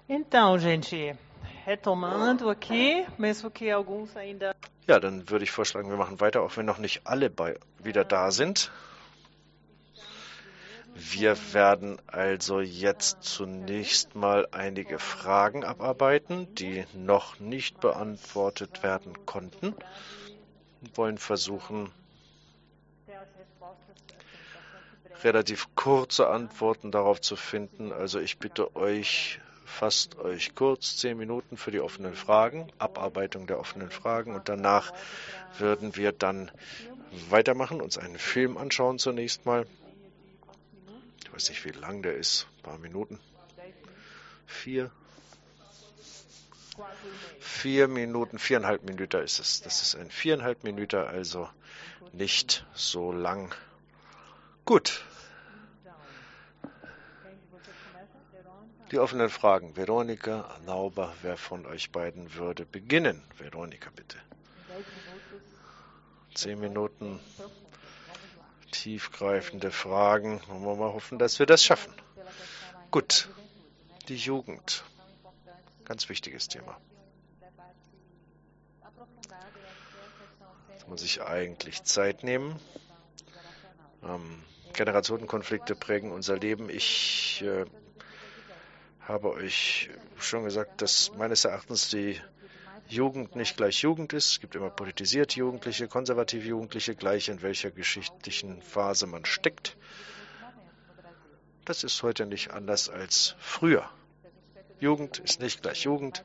Então, gente, retomando aqui, mesmo que alguns ainda. Ja, dann würde ich vorschlagen, wir machen weiter, auch wenn noch nicht alle wieder da sind. Wir werden also jetzt zunächst mal einige Fragen abarbeiten, die noch nicht beantwortet werden konnten. Wir wollen versuchen, relativ kurze Antworten darauf zu finden. Also ich bitte euch, fasst euch kurz 10 Minuten für die offenen Fragen, Abarbeitung der offenen Fragen, und danach würden wir dann weitermachen, uns einen Film anschauen zunächst mal. Ich weiß nicht, wie lang der ist, ein paar Minuten. 4 Minuten, 4,5 Minuten ist es. Das ist ein 4,5 Minuten, also nicht so lang. Gut. Die offenen Fragen. Veronika, Lauber, wer von euch beiden würde beginnen? Veronika, bitte. 10 Minuten, tiefgreifende Fragen. Wollen wir mal hoffen, dass wir das schaffen. Gut, die Jugend. Ganz wichtiges Thema. Da muss ich eigentlich Zeit nehmen. Generationenkonflikte prägen unser Leben. Ich habe euch schon gesagt, dass meines Erachtens die Jugend nicht gleich Jugend ist. Es gibt immer politisierte Jugendliche, konservative Jugendliche, gleich in welcher geschichtlichen Phase man steckt. Das ist heute nicht anders als früher. Jugend ist nicht gleich Jugend.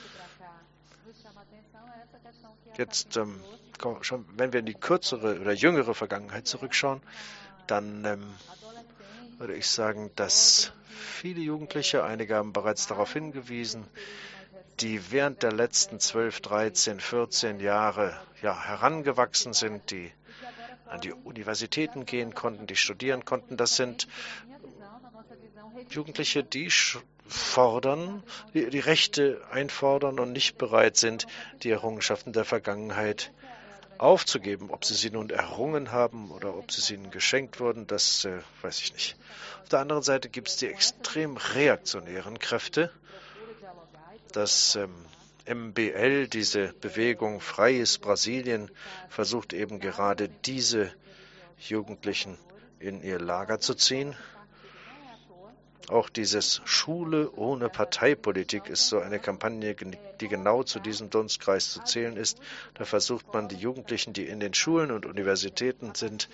Jetzt, schon, wenn wir in die kürzere oder jüngere Vergangenheit zurückschauen, dann würde ich sagen, dass viele Jugendliche, einige haben bereits darauf hingewiesen, die während der letzten 12, 13, 14 Jahre herangewachsen sind, die an die Universitäten gehen konnten, die studieren konnten, das sind Jugendliche, die fordern, die Rechte einfordern und nicht bereit sind, die Errungenschaften der Vergangenheit aufzugeben. Ob sie nun errungen haben oder ob sie ihnen geschenkt wurden, das weiß ich nicht. Auf der anderen Seite gibt es die extrem reaktionären Kräfte. Das MBL, diese Bewegung Freies Brasilien, versucht eben gerade diese Jugendlichen in ihr Lager zu ziehen. Auch dieses Schule ohne Parteipolitik ist so eine Kampagne, die genau zu diesem Dunstkreis zu zählen ist. Da versucht man, die Jugendlichen, die in den Schulen und Universitäten sind,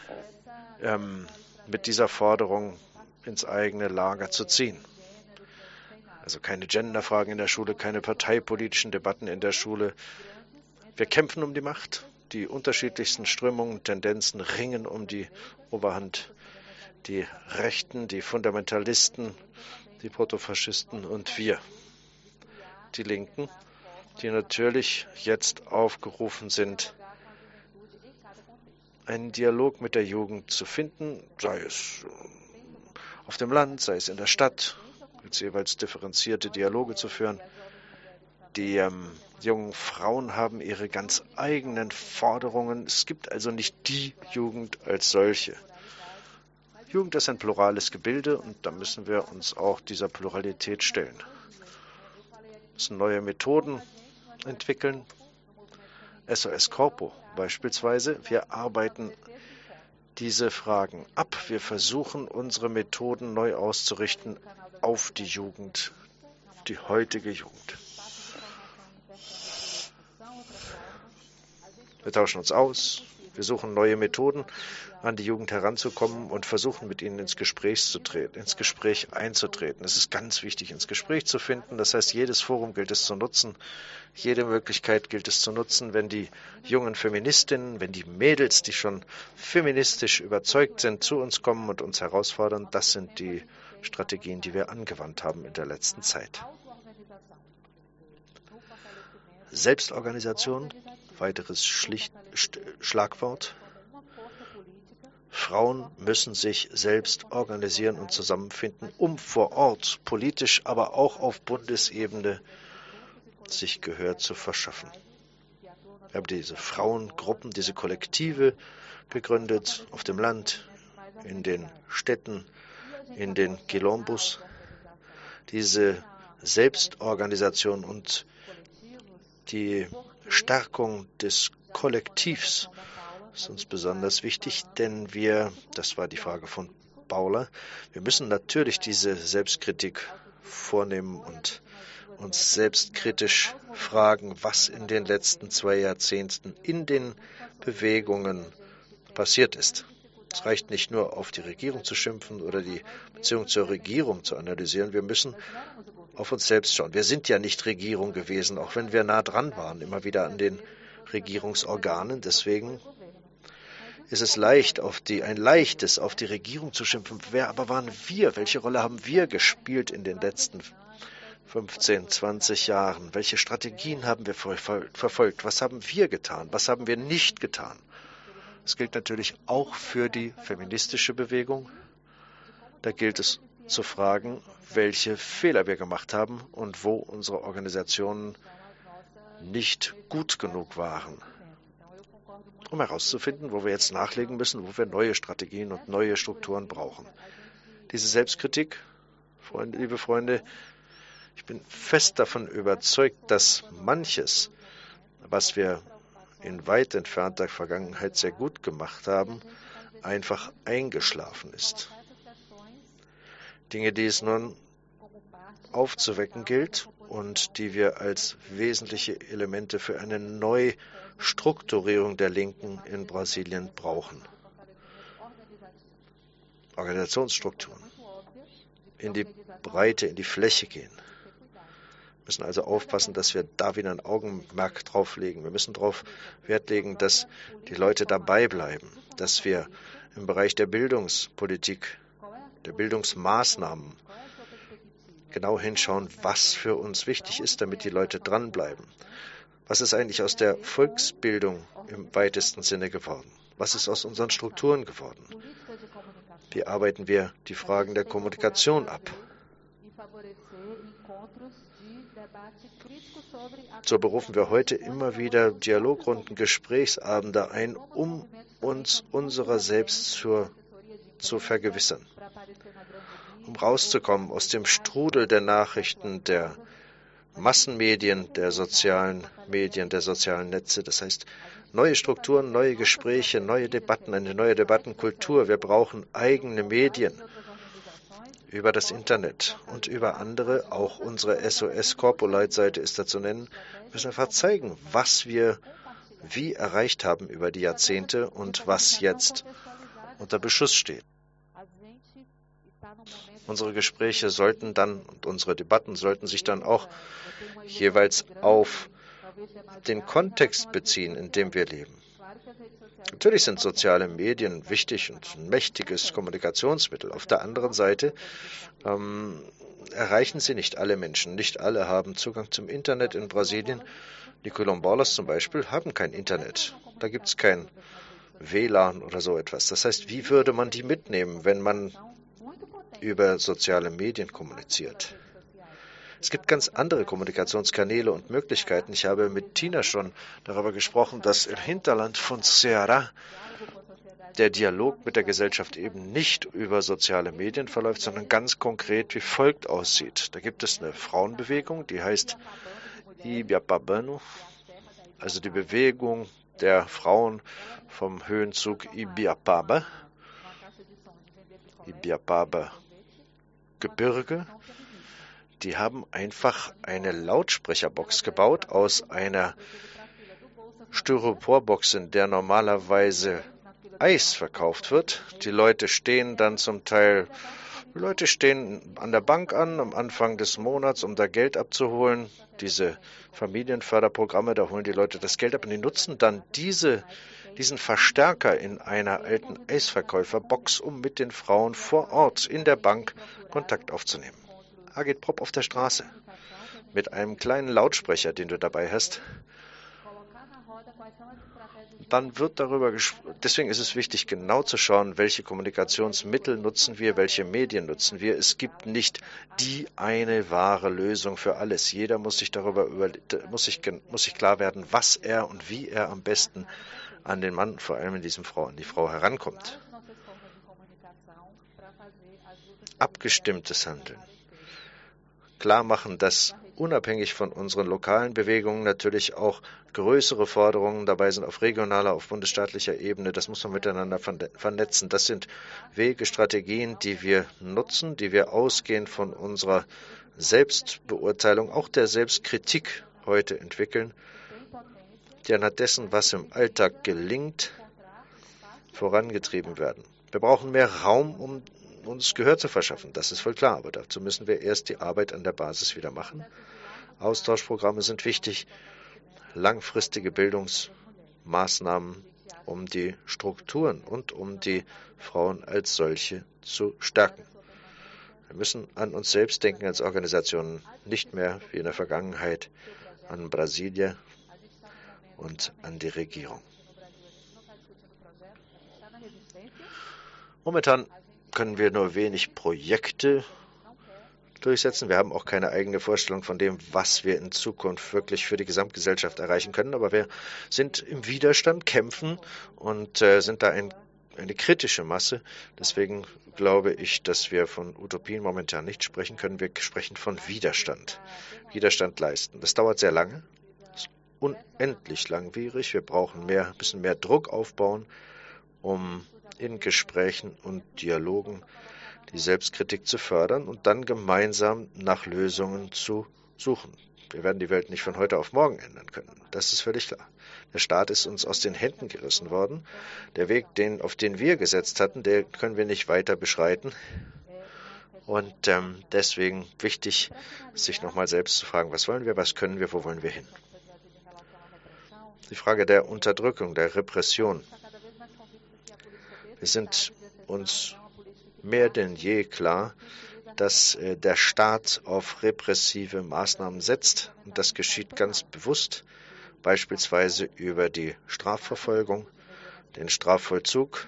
mit dieser Forderung ins eigene Lager zu ziehen. Also keine Genderfragen in der Schule, keine parteipolitischen Debatten in der Schule. Wir kämpfen um die Macht. Die unterschiedlichsten Strömungen, Tendenzen ringen um die Oberhand. Die Rechten, die Fundamentalisten, die Protofaschisten und wir, die Linken, die natürlich jetzt aufgerufen sind, einen Dialog mit der Jugend zu finden, sei es auf dem Land, sei es in der Stadt, jetzt jeweils differenzierte Dialoge zu führen. Die jungen Frauen haben ihre ganz eigenen Forderungen. Es gibt also nicht die Jugend als solche. Jugend ist ein plurales Gebilde und da müssen wir uns auch dieser Pluralität stellen. Wir müssen neue Methoden entwickeln. SOS Corpo beispielsweise. Wir arbeiten diese Fragen ab. Wir versuchen, unsere Methoden neu auszurichten auf die Jugend, die heutige Jugend. Wir tauschen uns aus. Wir suchen neue Methoden, an die Jugend heranzukommen und versuchen, mit ihnen ins Gespräch einzutreten. Es ist ganz wichtig, ins Gespräch zu finden. Das heißt, jedes Forum gilt es zu nutzen. Jede Möglichkeit gilt es zu nutzen, wenn die jungen Feministinnen, wenn die Mädels, die schon feministisch überzeugt sind, zu uns kommen und uns herausfordern. Das sind die Strategien, die wir angewandt haben in der letzten Zeit. Selbstorganisation, weiteres Schlagwort. Frauen müssen sich selbst organisieren und zusammenfinden, um vor Ort, politisch, aber auch auf Bundesebene, sich Gehör zu verschaffen. Wir haben diese Frauengruppen, diese Kollektive gegründet auf dem Land, in den Städten, in den Quilombos. Diese Selbstorganisation und die Stärkung des Kollektivs ist uns besonders wichtig, denn das war die Frage von Paula, wir müssen natürlich diese Selbstkritik vornehmen und uns selbstkritisch fragen, was in den letzten 2 Jahrzehnten in den Bewegungen passiert ist. Es reicht nicht nur, auf die Regierung zu schimpfen oder die Beziehung zur Regierung zu analysieren. Wir müssen auf uns selbst schauen. Wir sind ja nicht Regierung gewesen, auch wenn wir nah dran waren, immer wieder an den Regierungsorganen. Deswegen ist es ein leichtes, auf die Regierung zu schimpfen. Wer aber waren wir? Welche Rolle haben wir gespielt in den letzten 15, 20 Jahren? Welche Strategien haben wir verfolgt? Was haben wir getan? Was haben wir nicht getan? Das gilt natürlich auch für die feministische Bewegung. Da gilt es zu fragen, welche Fehler wir gemacht haben und wo unsere Organisationen nicht gut genug waren, um herauszufinden, wo wir jetzt nachlegen müssen, wo wir neue Strategien und neue Strukturen brauchen. Diese Selbstkritik, liebe Freunde, ich bin fest davon überzeugt, dass manches, was wir in weit entfernter Vergangenheit sehr gut gemacht haben, einfach eingeschlafen ist. Dinge, die es nun aufzuwecken gilt und die wir als wesentliche Elemente für eine Neustrukturierung der Linken in Brasilien brauchen. Organisationsstrukturen in die Breite, in die Fläche gehen. Wir müssen also aufpassen, dass wir da wieder ein Augenmerk drauf legen. Wir müssen darauf Wert legen, dass die Leute dabei bleiben, dass wir im Bereich der Bildungspolitik, der Bildungsmaßnahmen genau hinschauen, was für uns wichtig ist, damit die Leute dranbleiben. Was ist eigentlich aus der Volksbildung im weitesten Sinne geworden? Was ist aus unseren Strukturen geworden? Wie arbeiten wir die Fragen der Kommunikation ab? So berufen wir heute immer wieder Dialogrunden, Gesprächsabende ein, um uns unserer selbst zu vergewissern, um rauszukommen aus dem Strudel der Nachrichten, der Massenmedien, der sozialen Medien, der sozialen Netze. Das heißt, neue Strukturen, neue Gespräche, neue Debatten, eine neue Debattenkultur. Wir brauchen eigene Medien über das Internet und über andere, auch unsere SOS-Corpo-Leitseite ist da zu nennen, müssen einfach zeigen, was wir wie erreicht haben über die Jahrzehnte und was jetzt unter Beschuss steht. Unsere Gespräche und unsere Debatten sollten sich dann auch jeweils auf den Kontext beziehen, in dem wir leben. Natürlich sind soziale Medien wichtig und ein mächtiges Kommunikationsmittel. Auf der anderen Seite erreichen sie nicht alle Menschen. Nicht alle haben Zugang zum Internet in Brasilien. Die Quilombolas zum Beispiel haben kein Internet. Da gibt es kein WLAN oder so etwas. Das heißt, wie würde man die mitnehmen, wenn man über soziale Medien kommuniziert? Es gibt ganz andere Kommunikationskanäle und Möglichkeiten. Ich habe mit Tina schon darüber gesprochen, dass im Hinterland von Ceará der Dialog mit der Gesellschaft eben nicht über soziale Medien verläuft, sondern ganz konkret wie folgt aussieht. Da gibt es eine Frauenbewegung, die heißt Ibiapabano, also die Bewegung der Frauen vom Höhenzug Ibiapaba Gebirge. Die haben einfach eine Lautsprecherbox gebaut aus einer Styroporbox, in der normalerweise Eis verkauft wird. Die Leute stehen dann zum Teil, an der Bank am Anfang des Monats, um da Geld abzuholen. Diese Familienförderprogramme, da holen die Leute das Geld ab und die nutzen dann diesen Verstärker in einer alten Eisverkäuferbox, um mit den Frauen vor Ort in der Bank Kontakt aufzunehmen. Agit Prop auf der Straße mit einem kleinen Lautsprecher, den du dabei hast. Dann wird darüber gesprochen. Deswegen ist es wichtig, genau zu schauen, welche Kommunikationsmittel nutzen wir, welche Medien nutzen wir. Es gibt nicht die eine wahre Lösung für alles. Jeder muss sich muss sich klar werden, was er und wie er am besten an den Mann, vor allem an die Frau herankommt. Abgestimmtes Handeln. klar machen, dass unabhängig von unseren lokalen Bewegungen natürlich auch größere Forderungen dabei sind auf regionaler, auf bundesstaatlicher Ebene. Das muss man miteinander vernetzen. Das sind Wege, Strategien, die wir nutzen, die wir ausgehend von unserer Selbstbeurteilung, auch der Selbstkritik heute entwickeln, die anhand dessen, was im Alltag gelingt, vorangetrieben werden. Wir brauchen mehr Raum, um uns Gehör zu verschaffen. Das ist voll klar, aber dazu müssen wir erst die Arbeit an der Basis wieder machen. Austauschprogramme sind wichtig, langfristige Bildungsmaßnahmen, um die Strukturen und um die Frauen als solche zu stärken. Wir müssen an uns selbst denken als Organisationen, nicht mehr wie in der Vergangenheit an Brasilien und an die Regierung. Momentan können wir nur wenig Projekte durchsetzen. Wir haben auch keine eigene Vorstellung von dem, was wir in Zukunft wirklich für die Gesamtgesellschaft erreichen können. Aber wir sind im Widerstand, kämpfen und sind da eine kritische Masse. Deswegen glaube ich, dass wir von Utopien momentan nicht sprechen können. Wir sprechen von Widerstand. Widerstand leisten. Das dauert sehr lange. Das ist unendlich langwierig. Wir brauchen ein bisschen mehr Druck aufbauen, um in Gesprächen und Dialogen die Selbstkritik zu fördern und dann gemeinsam nach Lösungen zu suchen. Wir werden die Welt nicht von heute auf morgen ändern können. Das ist völlig klar. Der Staat ist uns aus den Händen gerissen worden. Der Weg, auf den wir gesetzt hatten, den können wir nicht weiter beschreiten. Und deswegen wichtig, sich nochmal selbst zu fragen, was wollen wir, was können wir, wo wollen wir hin? Die Frage der Unterdrückung, der Repression. Wir sind uns mehr denn je klar, dass der Staat auf repressive Maßnahmen setzt. Und das geschieht ganz bewusst, beispielsweise über die Strafverfolgung, den Strafvollzug,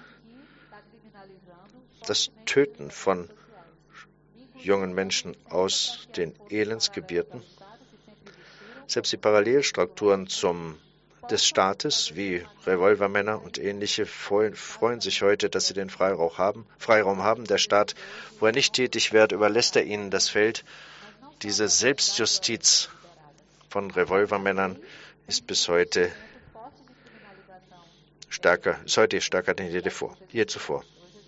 das Töten von jungen Menschen aus den Elendsgebieten. Selbst die Parallelstrukturen des Staates, wie Revolvermänner und ähnliche, freuen sich heute, dass sie den Freiraum haben. Der Staat, wo er nicht tätig wird, überlässt er ihnen das Feld. Diese Selbstjustiz von Revolvermännern ist bis heute stärker denn je zuvor.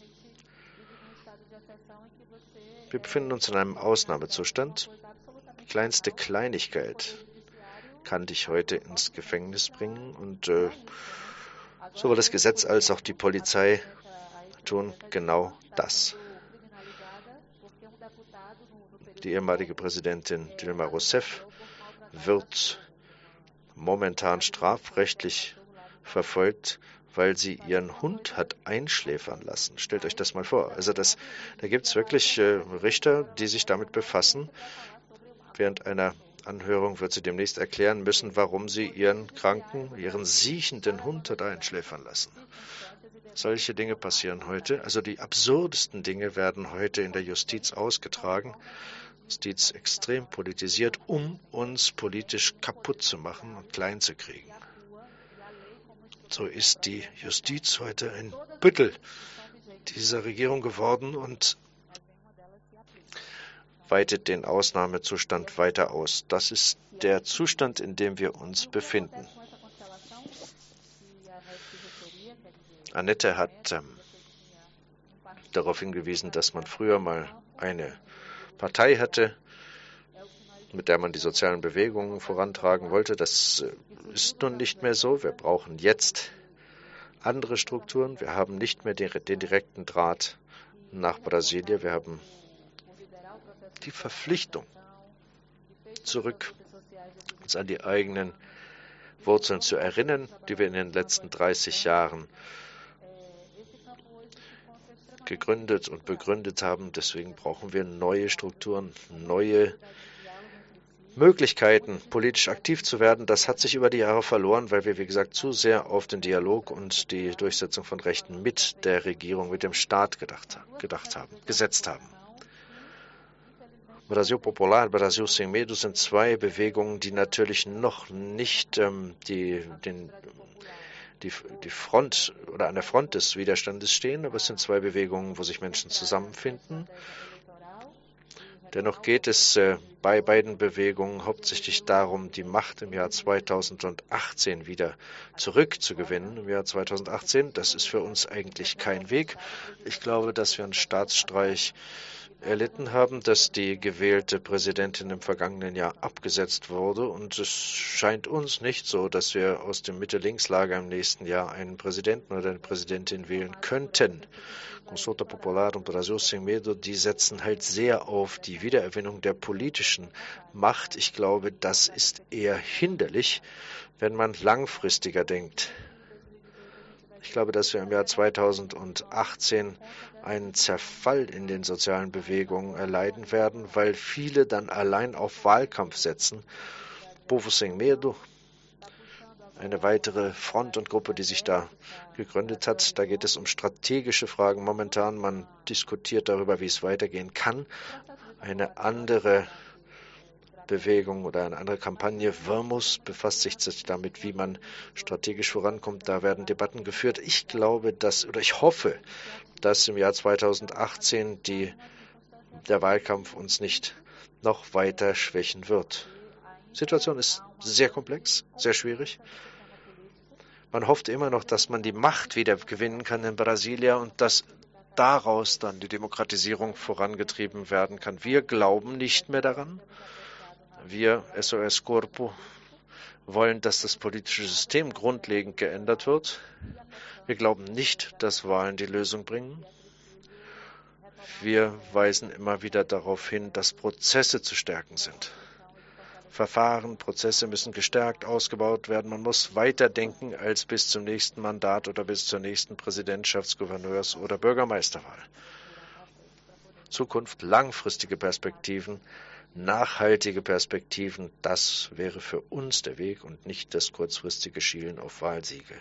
Wir befinden uns in einem Ausnahmezustand. Die kleinste Kleinigkeit kann dich heute ins Gefängnis bringen. Und sowohl das Gesetz als auch die Polizei tun genau das. Die ehemalige Präsidentin Dilma Rousseff wird momentan strafrechtlich verfolgt, weil sie ihren Hund hat einschläfern lassen. Stellt euch das mal vor. Also da gibt es wirklich Richter, die sich damit befassen. Während einer Anhörung wird sie demnächst erklären müssen, warum sie ihren siechenden Hund hat einschläfern lassen. Solche Dinge passieren heute. Also die absurdesten Dinge werden heute in der Justiz ausgetragen. Justiz extrem politisiert, um uns politisch kaputt zu machen und klein zu kriegen. So ist die Justiz heute ein Büttel dieser Regierung geworden und weitet den Ausnahmezustand weiter aus. Das ist der Zustand, in dem wir uns befinden. Annette hat darauf hingewiesen, dass man früher mal eine Partei hatte, mit der man die sozialen Bewegungen vorantragen wollte. Das ist nun nicht mehr so. Wir brauchen jetzt andere Strukturen. Wir haben nicht mehr den direkten Draht nach Brasilien. Wir haben die Verpflichtung, uns an die eigenen Wurzeln zu erinnern, die wir in den letzten 30 Jahren gegründet und begründet haben. Deswegen brauchen wir neue Strukturen, neue Möglichkeiten, politisch aktiv zu werden. Das hat sich über die Jahre verloren, weil wir, wie gesagt, zu sehr auf den Dialog und die Durchsetzung von Rechten mit der Regierung, mit dem Staat gesetzt haben. Brasil Popular, Brasil Sem Medo sind zwei Bewegungen, die natürlich noch nicht die Front oder an der Front des Widerstandes stehen, aber es sind zwei Bewegungen, wo sich Menschen zusammenfinden. Dennoch geht es bei beiden Bewegungen hauptsächlich darum, die Macht im Jahr 2018 wieder zurückzugewinnen. Im Jahr 2018, das ist für uns eigentlich kein Weg. Ich glaube, dass wir einen Staatsstreich erlitten haben, dass die gewählte Präsidentin im vergangenen Jahr abgesetzt wurde. Und es scheint uns nicht so, dass wir aus dem Mitte-Links-Lager im nächsten Jahr einen Präsidenten oder eine Präsidentin wählen könnten. Consulta Popular und Brasil Sem Medo, die setzen halt sehr auf die Wiedererwinnung der politischen Macht. Ich glaube, das ist eher hinderlich, wenn man langfristiger denkt. Ich glaube, dass wir im Jahr 2018 einen Zerfall in den sozialen Bewegungen erleiden werden, weil viele dann allein auf Wahlkampf setzen. Povo Sem Medo, eine weitere Front und Gruppe, die sich da gegründet hat. Da geht es um strategische Fragen momentan. Man diskutiert darüber, wie es weitergehen kann. Eine andere Bewegung oder eine andere Kampagne, Vermus, befasst sich damit, wie man strategisch vorankommt. Da werden Debatten geführt. Ich glaube, ich hoffe, dass im Jahr 2018 der Wahlkampf uns nicht noch weiter schwächen wird. Die Situation ist sehr komplex, sehr schwierig. Man hofft immer noch, dass man die Macht wieder gewinnen kann in Brasilia und dass daraus dann die Demokratisierung vorangetrieben werden kann. Wir glauben nicht mehr daran. Wir, SOS Corpo, wollen, dass das politische System grundlegend geändert wird. Wir glauben nicht, dass Wahlen die Lösung bringen. Wir weisen immer wieder darauf hin, dass Prozesse zu stärken sind. Verfahren, Prozesse müssen gestärkt, ausgebaut werden. Man muss weiterdenken als bis zum nächsten Mandat oder bis zur nächsten Präsidentschafts-, Gouverneurs- oder Bürgermeisterwahl. Zukunft, langfristige Perspektiven, nachhaltige Perspektiven, das wäre für uns der Weg und nicht das kurzfristige Schielen auf Wahlsiege.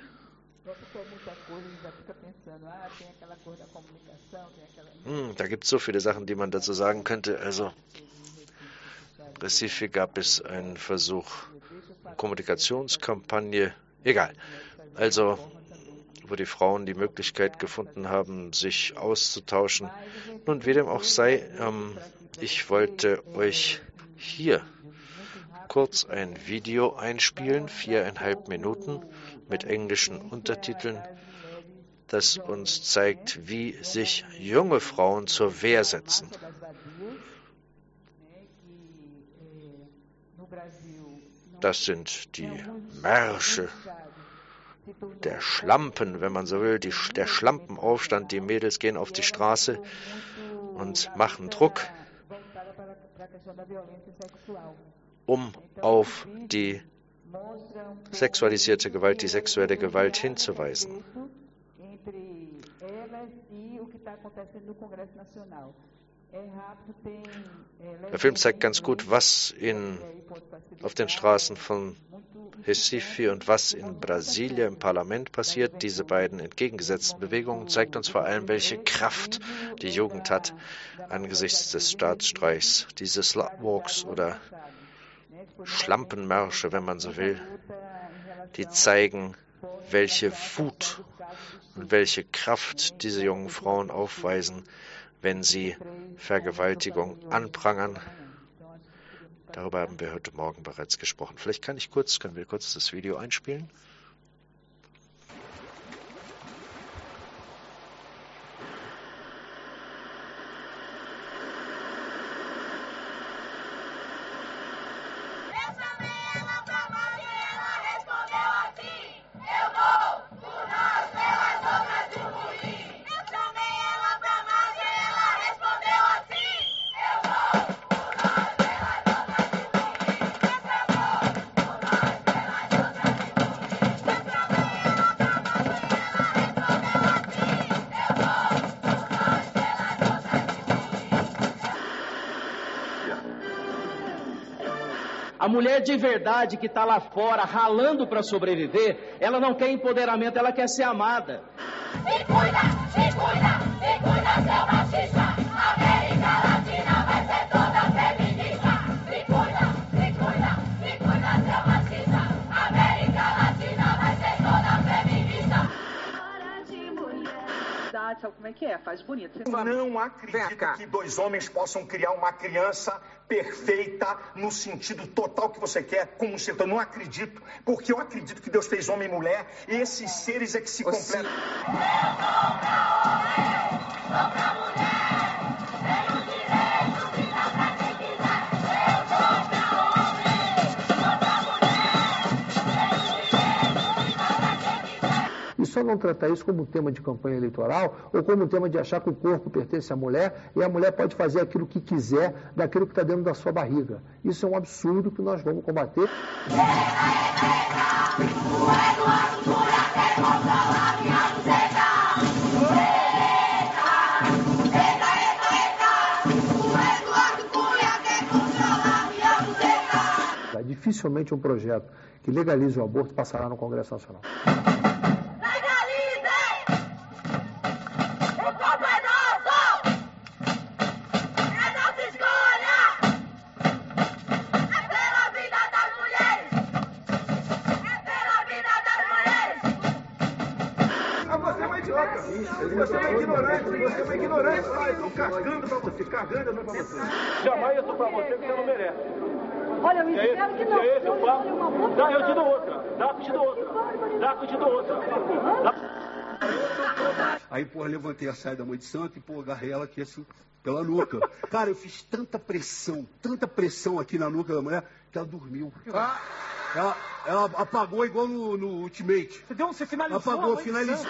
Da gibt es so viele Sachen, die man dazu sagen könnte. Also, Recife gab es einen Versuch, Kommunikationskampagne, egal. Also, wo die Frauen die Möglichkeit gefunden haben, sich auszutauschen. Nun, wie dem auch sei, ich wollte euch hier kurz ein Video einspielen, 4,5 Minuten mit englischen Untertiteln, das uns zeigt, wie sich junge Frauen zur Wehr setzen. Das sind die Märsche der Schlampen, wenn man so will, der Schlampenaufstand. Die Mädels gehen auf die Straße und machen Druck, um auf die sexualisierte Gewalt, die sexuelle Gewalt hinzuweisen. Der Film zeigt ganz gut, was auf den Straßen von Recife und was in Brasilia im Parlament passiert. Diese beiden entgegengesetzten Bewegungen zeigt uns vor allem, welche Kraft die Jugend hat angesichts des Staatsstreichs. Diese Slutwalks oder Schlampenmärsche, wenn man so will, die zeigen, welche Wut und welche Kraft diese jungen Frauen aufweisen, wenn sie Vergewaltigung anprangern. Darüber haben wir heute Morgen bereits gesprochen. Vielleicht können wir kurz das Video einspielen. A mulher de verdade que está lá fora ralando para sobreviver, ela não quer empoderamento, ela quer ser amada. Se cuida, se cuida, se cuida, seu machista. América Latina vai ser toda feminista. Se cuida, se cuida, se cuida, seu machista. América Latina vai ser toda feminista. Hora de mulher, sabe como é que é, faz bonito. Você não acredito que dois homens possam criar uma criança perfeita no sentido total que você quer, como você. Eu não acredito, porque eu acredito que Deus fez homem e mulher, e esses seres é que se completam. E só não tratar isso como um tema de campanha eleitoral ou como um tema de achar que o corpo pertence à mulher e a mulher pode fazer aquilo que quiser daquilo que está dentro da sua barriga. Isso é um absurdo que nós vamos combater. Dificilmente um projeto que legalize o aborto passará no Congresso Nacional. Você é uma ignorante, pai. Estou cagando pra você, cagando pra você. Jamais eu sou pra você porque você não merece. Olha, eu espero que não. É esse o papo? Dá, eu te dou outra. Dá, que te dou outra. Dá, que te dou outra. Aí, pô, levantei a saia da mãe de santo e, pô, agarrei ela aqui assim, pela nuca. Cara, eu fiz tanta pressão aqui na nuca da mulher, que ela dormiu. Ela apagou igual no Ultimate. Você finalizou? Apagou, finalizou.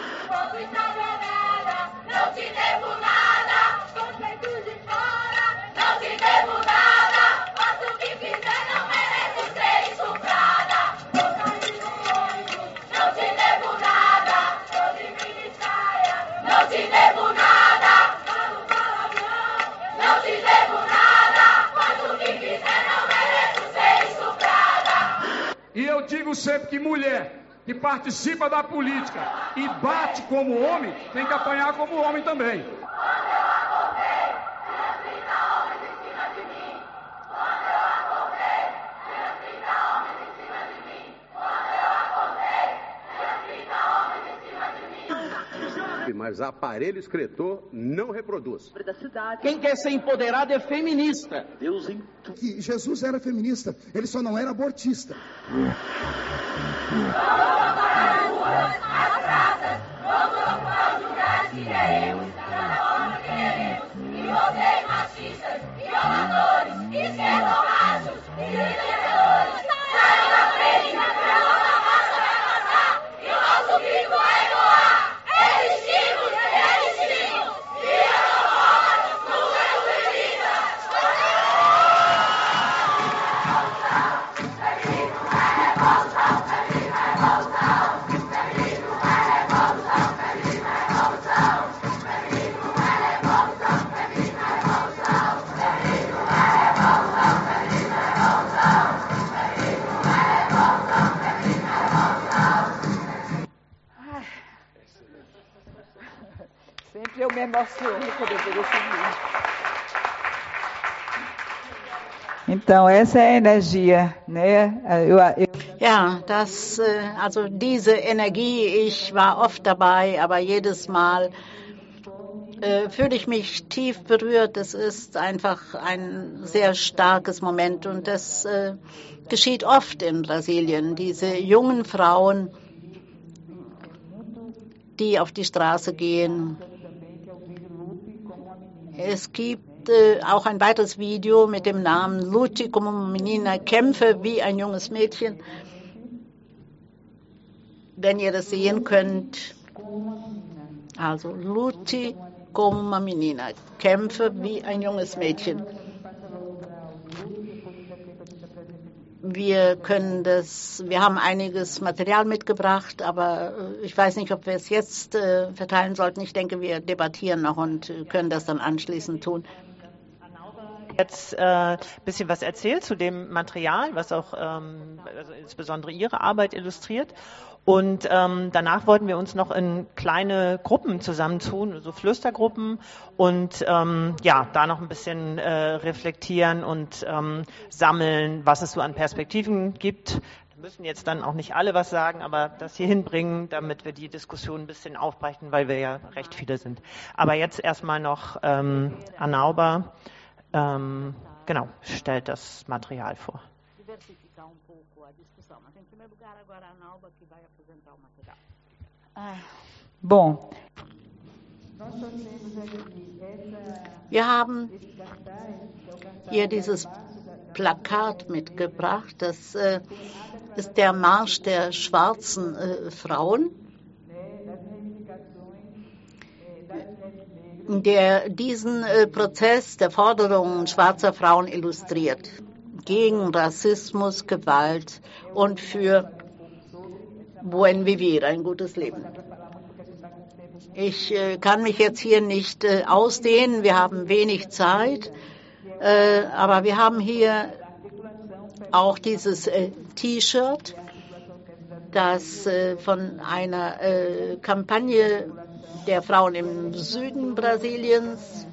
Não te devo nada, conceito de fora. Não te devo nada, faço o que quiser, não mereço ser estuprada. Tô caindo no ônibus, não te devo nada, tô de mini saia. Não te devo nada, falo palavrão. Não te devo nada, faço o que quiser, não mereço ser estuprada. E eu digo sempre que mulher que participa da política e bate como homem, tem que apanhar como homem também. Quando eu acordei, tinha 30 homens em cima de mim. Quando eu acordei, tinha 30 homens em cima de mim. Quando eu acordei, tinha 30 homens em cima de mim. Mas aparelho excretor não reproduz. Quem quer ser empoderado é feminista. Deus Que Jesus era feminista, ele só não era abortista. Vamos parar as ruas, as praças. Vamos ocupar os lugares que queremos. Cada homem que queremos. E odeiem machistas, e violadores, e esquerdomachos, e libertadores. Saiam da frente, a nossa marcha vai passar. E o nosso grito vai ecoar. Resistimos, resistimos. E a nossa nunca é feminista. Sempre eu me emociono quando eu vejo esse vídeo. Então, essa é a energia, né? Ja, also diese Energie, ich war oft dabei, aber jedes Mal fühle ich mich tief berührt. Es ist einfach ein sehr starkes Moment und das geschieht oft in Brasilien. Diese jungen Frauen, die auf die Straße gehen. Es gibt auch ein weiteres Video mit dem Namen Lute como uma menina, kämpfe wie ein junges Mädchen. Wenn ihr das sehen könnt, also Lute como uma menina, kämpfe wie ein junges Mädchen. Wir haben einiges Material mitgebracht, aber ich weiß nicht, ob wir es jetzt verteilen sollten. Ich denke, wir debattieren noch und können das dann anschließend tun. Jetzt ein bisschen was erzählt zu dem Material, was auch also insbesondere Ihre Arbeit illustriert. Und danach wollten wir uns noch in kleine Gruppen zusammentun, so Flüstergruppen und ja, da noch ein bisschen reflektieren und sammeln, was es so an Perspektiven gibt. müssen jetzt dann auch nicht alle was sagen, aber das hier hinbringen, damit wir die Diskussion ein bisschen aufbrechen, weil wir ja recht viele sind. Aber jetzt erstmal noch Anauba, genau, stellt das Material vor. Bom, wir haben hier dieses Plakat mitgebracht. Das ist der Marsch der schwarzen Frauen, der diesen Prozess der Forderungen schwarzer Frauen illustriert. Gegen Rassismus, Gewalt und für Buen Vivir, ein gutes Leben. Ich kann mich jetzt hier nicht ausdehnen, wir haben wenig Zeit, aber wir haben hier auch dieses T-Shirt, das von einer Kampagne der Frauen im Süden Brasiliens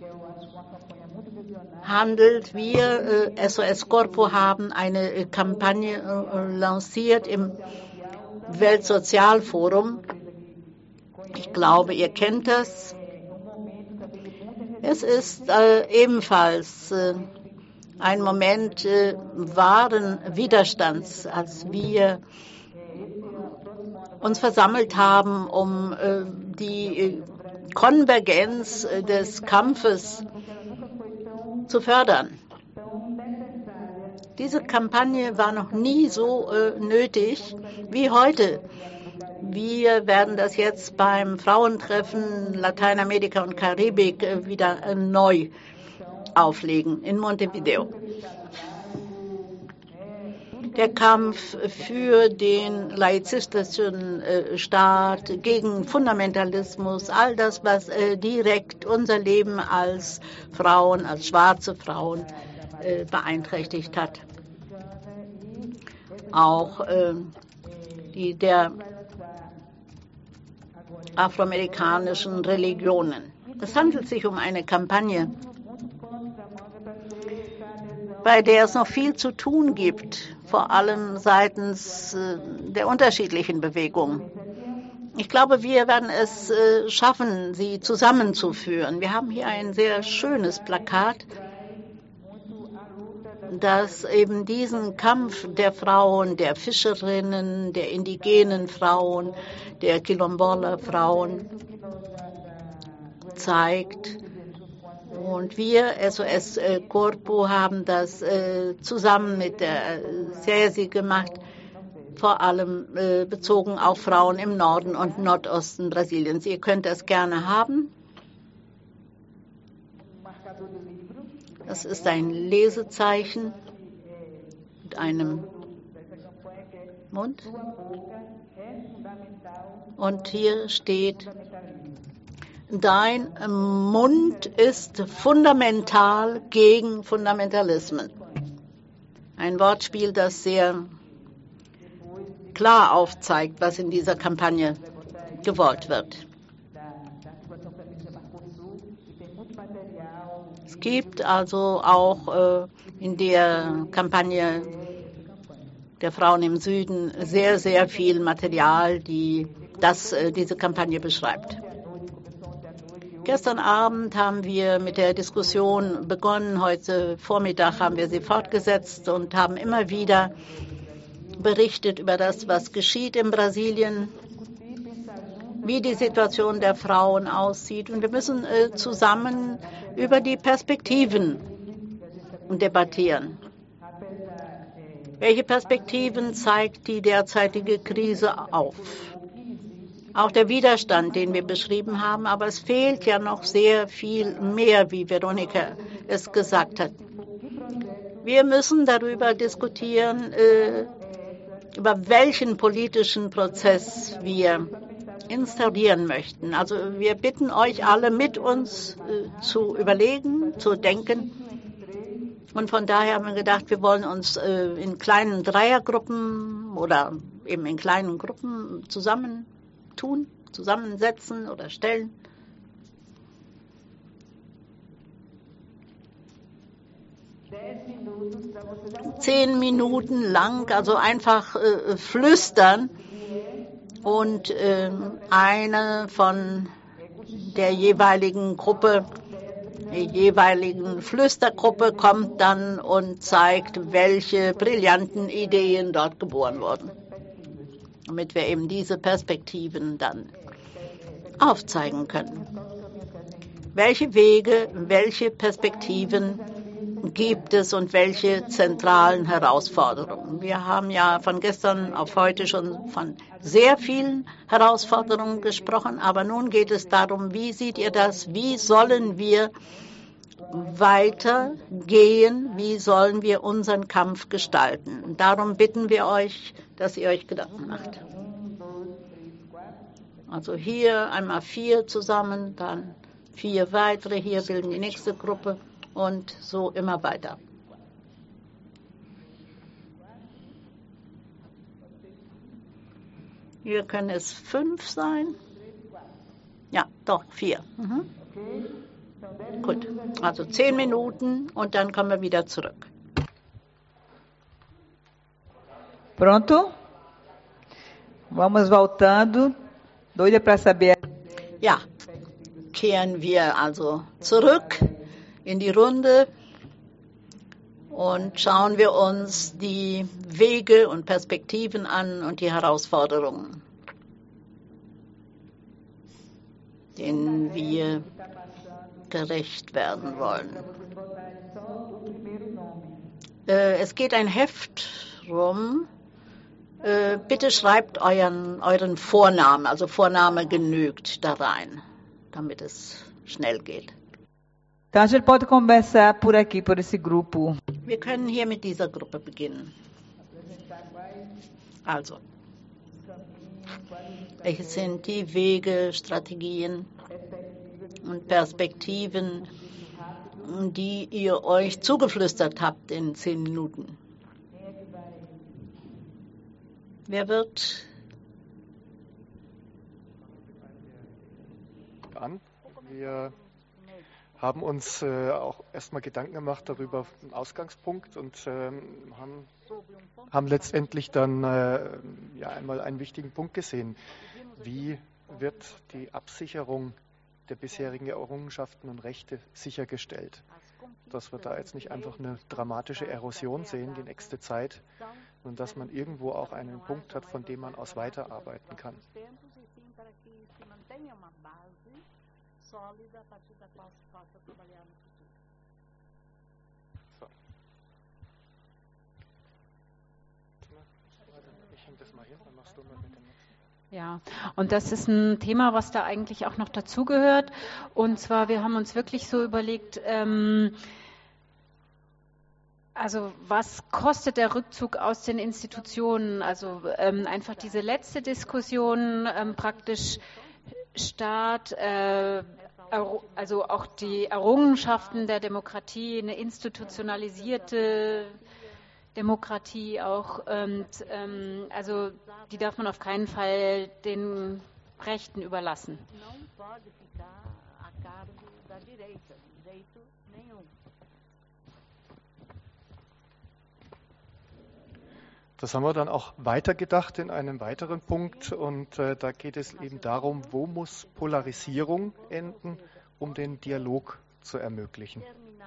handelt. Wir, SOS Corpo, haben eine Kampagne lanciert im Weltsozialforum. Ich glaube, ihr kennt das. Es ist ebenfalls ein Moment wahren Widerstands, als wir uns versammelt haben, um die Konvergenz des Kampfes zu fördern. Diese Kampagne war noch nie so nötig wie heute. Wir werden das jetzt beim Frauentreffen Lateinamerika und Karibik wieder neu auflegen in Montevideo. Der Kampf für den laizistischen Staat, gegen Fundamentalismus, all das, was direkt unser Leben als Frauen, als schwarze Frauen beeinträchtigt hat. Auch der afroamerikanischen Religionen. Es handelt sich um eine Kampagne, bei der es noch viel zu tun gibt, vor allem seitens der unterschiedlichen Bewegungen. Ich glaube, wir werden es schaffen, sie zusammenzuführen. Wir haben hier ein sehr schönes Plakat, das eben diesen Kampf der Frauen, der Fischerinnen, der indigenen Frauen, der Quilombola-Frauen zeigt. Und wir, SOS Corpo, haben das zusammen mit der SESI gemacht, vor allem bezogen auf Frauen im Norden und Nordosten Brasiliens. Ihr könnt das gerne haben. Das ist ein Lesezeichen mit einem Mund. Und hier steht: Dein Mund ist fundamental gegen Fundamentalismen. Ein Wortspiel, das sehr klar aufzeigt, was in dieser Kampagne gewollt wird. Es gibt also auch in der Kampagne der Frauen im Süden sehr, sehr viel Material, das diese Kampagne beschreibt. Gestern Abend haben wir mit der Diskussion begonnen. Heute Vormittag haben wir sie fortgesetzt und haben immer wieder berichtet über das, was geschieht in Brasilien, wie die Situation der Frauen aussieht. Und wir müssen zusammen über die Perspektiven debattieren. Welche Perspektiven zeigt die derzeitige Krise auf? Auch der Widerstand, den wir beschrieben haben, aber es fehlt ja noch sehr viel mehr, wie Veronika es gesagt hat. Wir müssen darüber diskutieren, über welchen politischen Prozess wir installieren möchten. Also wir bitten euch alle, mit uns zu überlegen, zu denken. Und von daher haben wir gedacht, wir wollen uns in kleinen Dreiergruppen oder eben in kleinen Gruppen zusammensetzen oder stellen. 10 Minuten lang, also einfach flüstern und eine von der jeweiligen Gruppe, der jeweiligen Flüstergruppe kommt dann und zeigt, welche brillanten Ideen dort geboren wurden, damit wir eben diese Perspektiven dann aufzeigen können. Welche Wege, welche Perspektiven gibt es und welche zentralen Herausforderungen? Wir haben ja von gestern auf heute schon von sehr vielen Herausforderungen gesprochen, aber nun geht es darum, wie seht ihr das? Wie sollen wir weitergehen? Wie sollen wir unseren Kampf gestalten? Und darum bitten wir euch, dass ihr euch Gedanken macht. Also hier einmal 4 zusammen, dann 4 weitere, hier bilden die nächste Gruppe und so immer weiter. Hier können es 5 sein. Ja, doch, 4. Gut, also 10 Minuten und dann kommen wir wieder zurück. Pronto? Vamos voltando. Doida para saber. Ja, kehren wir also zurück in die Runde und schauen wir uns die Wege und Perspektiven an und die Herausforderungen, denen wir gerecht werden wollen. Es geht ein Heft rum. Bitte schreibt euren Vornamen, also Vorname genügt da rein, damit es schnell geht. Então a gente pode conversar por aqui, por esse grupo. Wir können hier mit dieser Gruppe beginnen. Also, welche sind die Wege, Strategien und Perspektiven, die ihr euch zugeflüstert habt in 10 Minuten? Wer wird? Wir haben uns auch erstmal Gedanken gemacht darüber, den Ausgangspunkt, und haben letztendlich dann einmal einen wichtigen Punkt gesehen. Wie wird die Absicherung der bisherigen Errungenschaften und Rechte sichergestellt? Dass wir da jetzt nicht einfach eine dramatische Erosion sehen, die nächste Zeit, und dass man irgendwo auch einen Punkt hat, von dem man aus weiterarbeiten kann. So. Ich hänge das mal hier, dann machst du mal mit dem nächsten. Ja, und das ist ein Thema, was da eigentlich auch noch dazugehört. Und zwar, wir haben uns wirklich so überlegt, also was kostet der Rückzug aus den Institutionen? Also einfach diese letzte Diskussion, praktisch Staat, also auch die Errungenschaften der Demokratie, eine institutionalisierte Demokratie auch, und also die darf man auf keinen Fall den Rechten überlassen. Das haben wir dann auch weitergedacht in einem weiteren Punkt, und da geht es eben darum, wo muss Polarisierung enden, um den Dialog zu ermöglichen.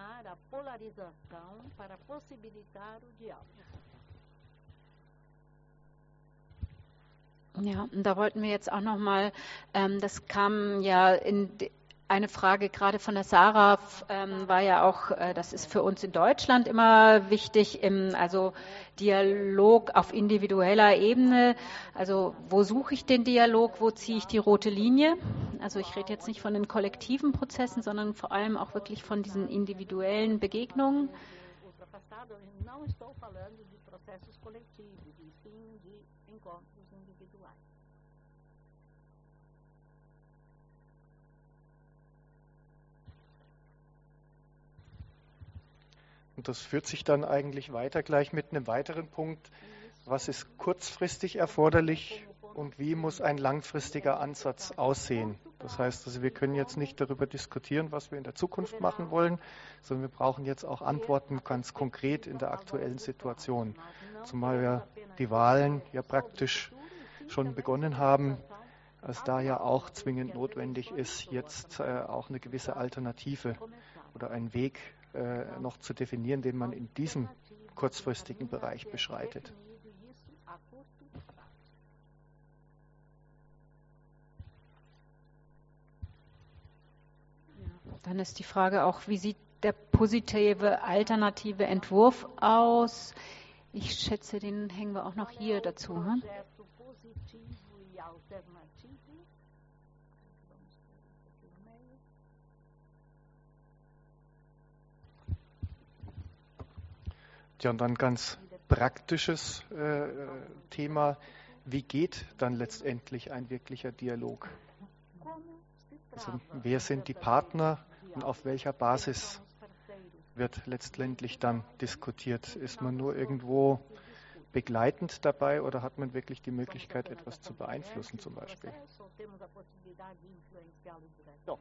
Ja, und da wollten wir jetzt auch nochmal, das kam ja in eine Frage gerade von der Sarah, war ja auch, das ist für uns in Deutschland immer wichtig, also Dialog auf individueller Ebene. Also wo suche ich den Dialog, wo ziehe ich die rote Linie? Also ich rede jetzt nicht von den kollektiven Prozessen, sondern vor allem auch wirklich von diesen individuellen Begegnungen. Und das führt sich dann eigentlich weiter gleich mit einem weiteren Punkt. Was ist kurzfristig erforderlich und wie muss ein langfristiger Ansatz aussehen? Das heißt, also wir können jetzt nicht darüber diskutieren, was wir in der Zukunft machen wollen, sondern wir brauchen jetzt auch Antworten ganz konkret in der aktuellen Situation. Zumal ja die Wahlen ja praktisch schon begonnen haben, als da ja auch zwingend notwendig ist, jetzt auch eine gewisse Alternative oder einen Weg noch zu definieren, den man in diesem kurzfristigen Bereich beschreitet. Dann ist die Frage auch, wie sieht der positive alternative Entwurf aus? Ich schätze, den hängen wir auch noch hier dazu. Hm? Ja, und dann ganz praktisches Thema, wie geht dann letztendlich ein wirklicher Dialog? Also, wer sind die Partner und auf welcher Basis wird letztendlich dann diskutiert? Ist man nur irgendwo begleitend dabei oder hat man wirklich die Möglichkeit, etwas zu beeinflussen zum Beispiel? Ja.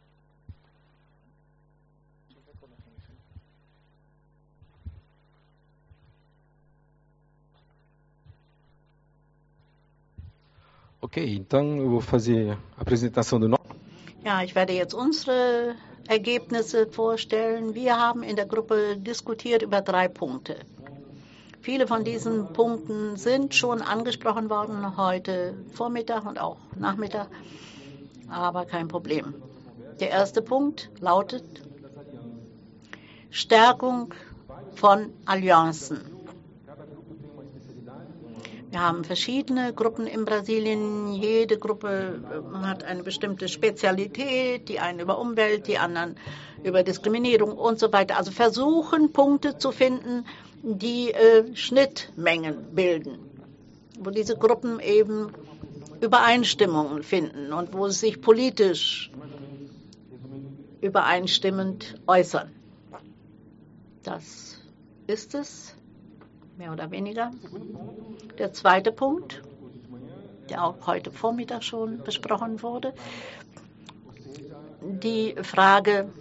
Ok, então eu vou fazer a apresentação do nosso. Ja, ich werde jetzt unsere Ergebnisse vorstellen. Wir haben in der Gruppe diskutiert über 3 Punkte. Viele von diesen Punkten sind schon angesprochen worden heute Vormittag und auch Nachmittag, aber kein Problem. Der erste Punkt lautet Stärkung von Allianzen. Wir haben verschiedene Gruppen in Brasilien. Jede Gruppe hat eine bestimmte Spezialität, die einen über Umwelt, die anderen über Diskriminierung und so weiter. Also versuchen, Punkte zu finden, die Schnittmengen bilden, wo diese Gruppen eben Übereinstimmungen finden und wo sie sich politisch übereinstimmend äußern. Das ist es. Mehr oder weniger. Der zweite Punkt, der auch heute Vormittag schon besprochen wurde, die Frage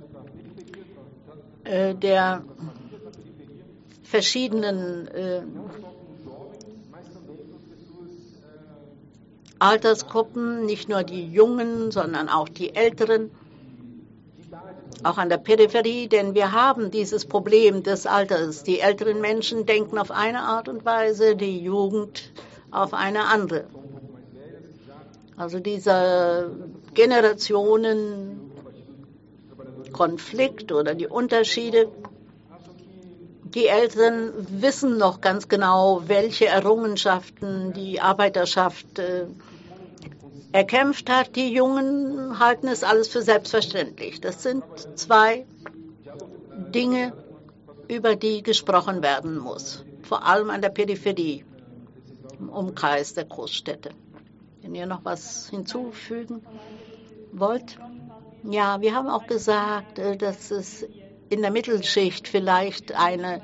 der verschiedenen Altersgruppen, nicht nur die Jungen, sondern auch die Älteren, auch an der Peripherie, denn wir haben dieses Problem des Alters. Die älteren Menschen denken auf eine Art und Weise, die Jugend auf eine andere. Also dieser Generationenkonflikt oder die Unterschiede. Die Älteren wissen noch ganz genau, welche Errungenschaften die Arbeiterschaft erkämpft hat. Die Jungen halten es alles für selbstverständlich. Das sind 2 Dinge, über die gesprochen werden muss, vor allem an der Peripherie, im Umkreis der Großstädte. Wenn ihr noch was hinzufügen wollt? Ja, wir haben auch gesagt, dass es in der Mittelschicht vielleicht eine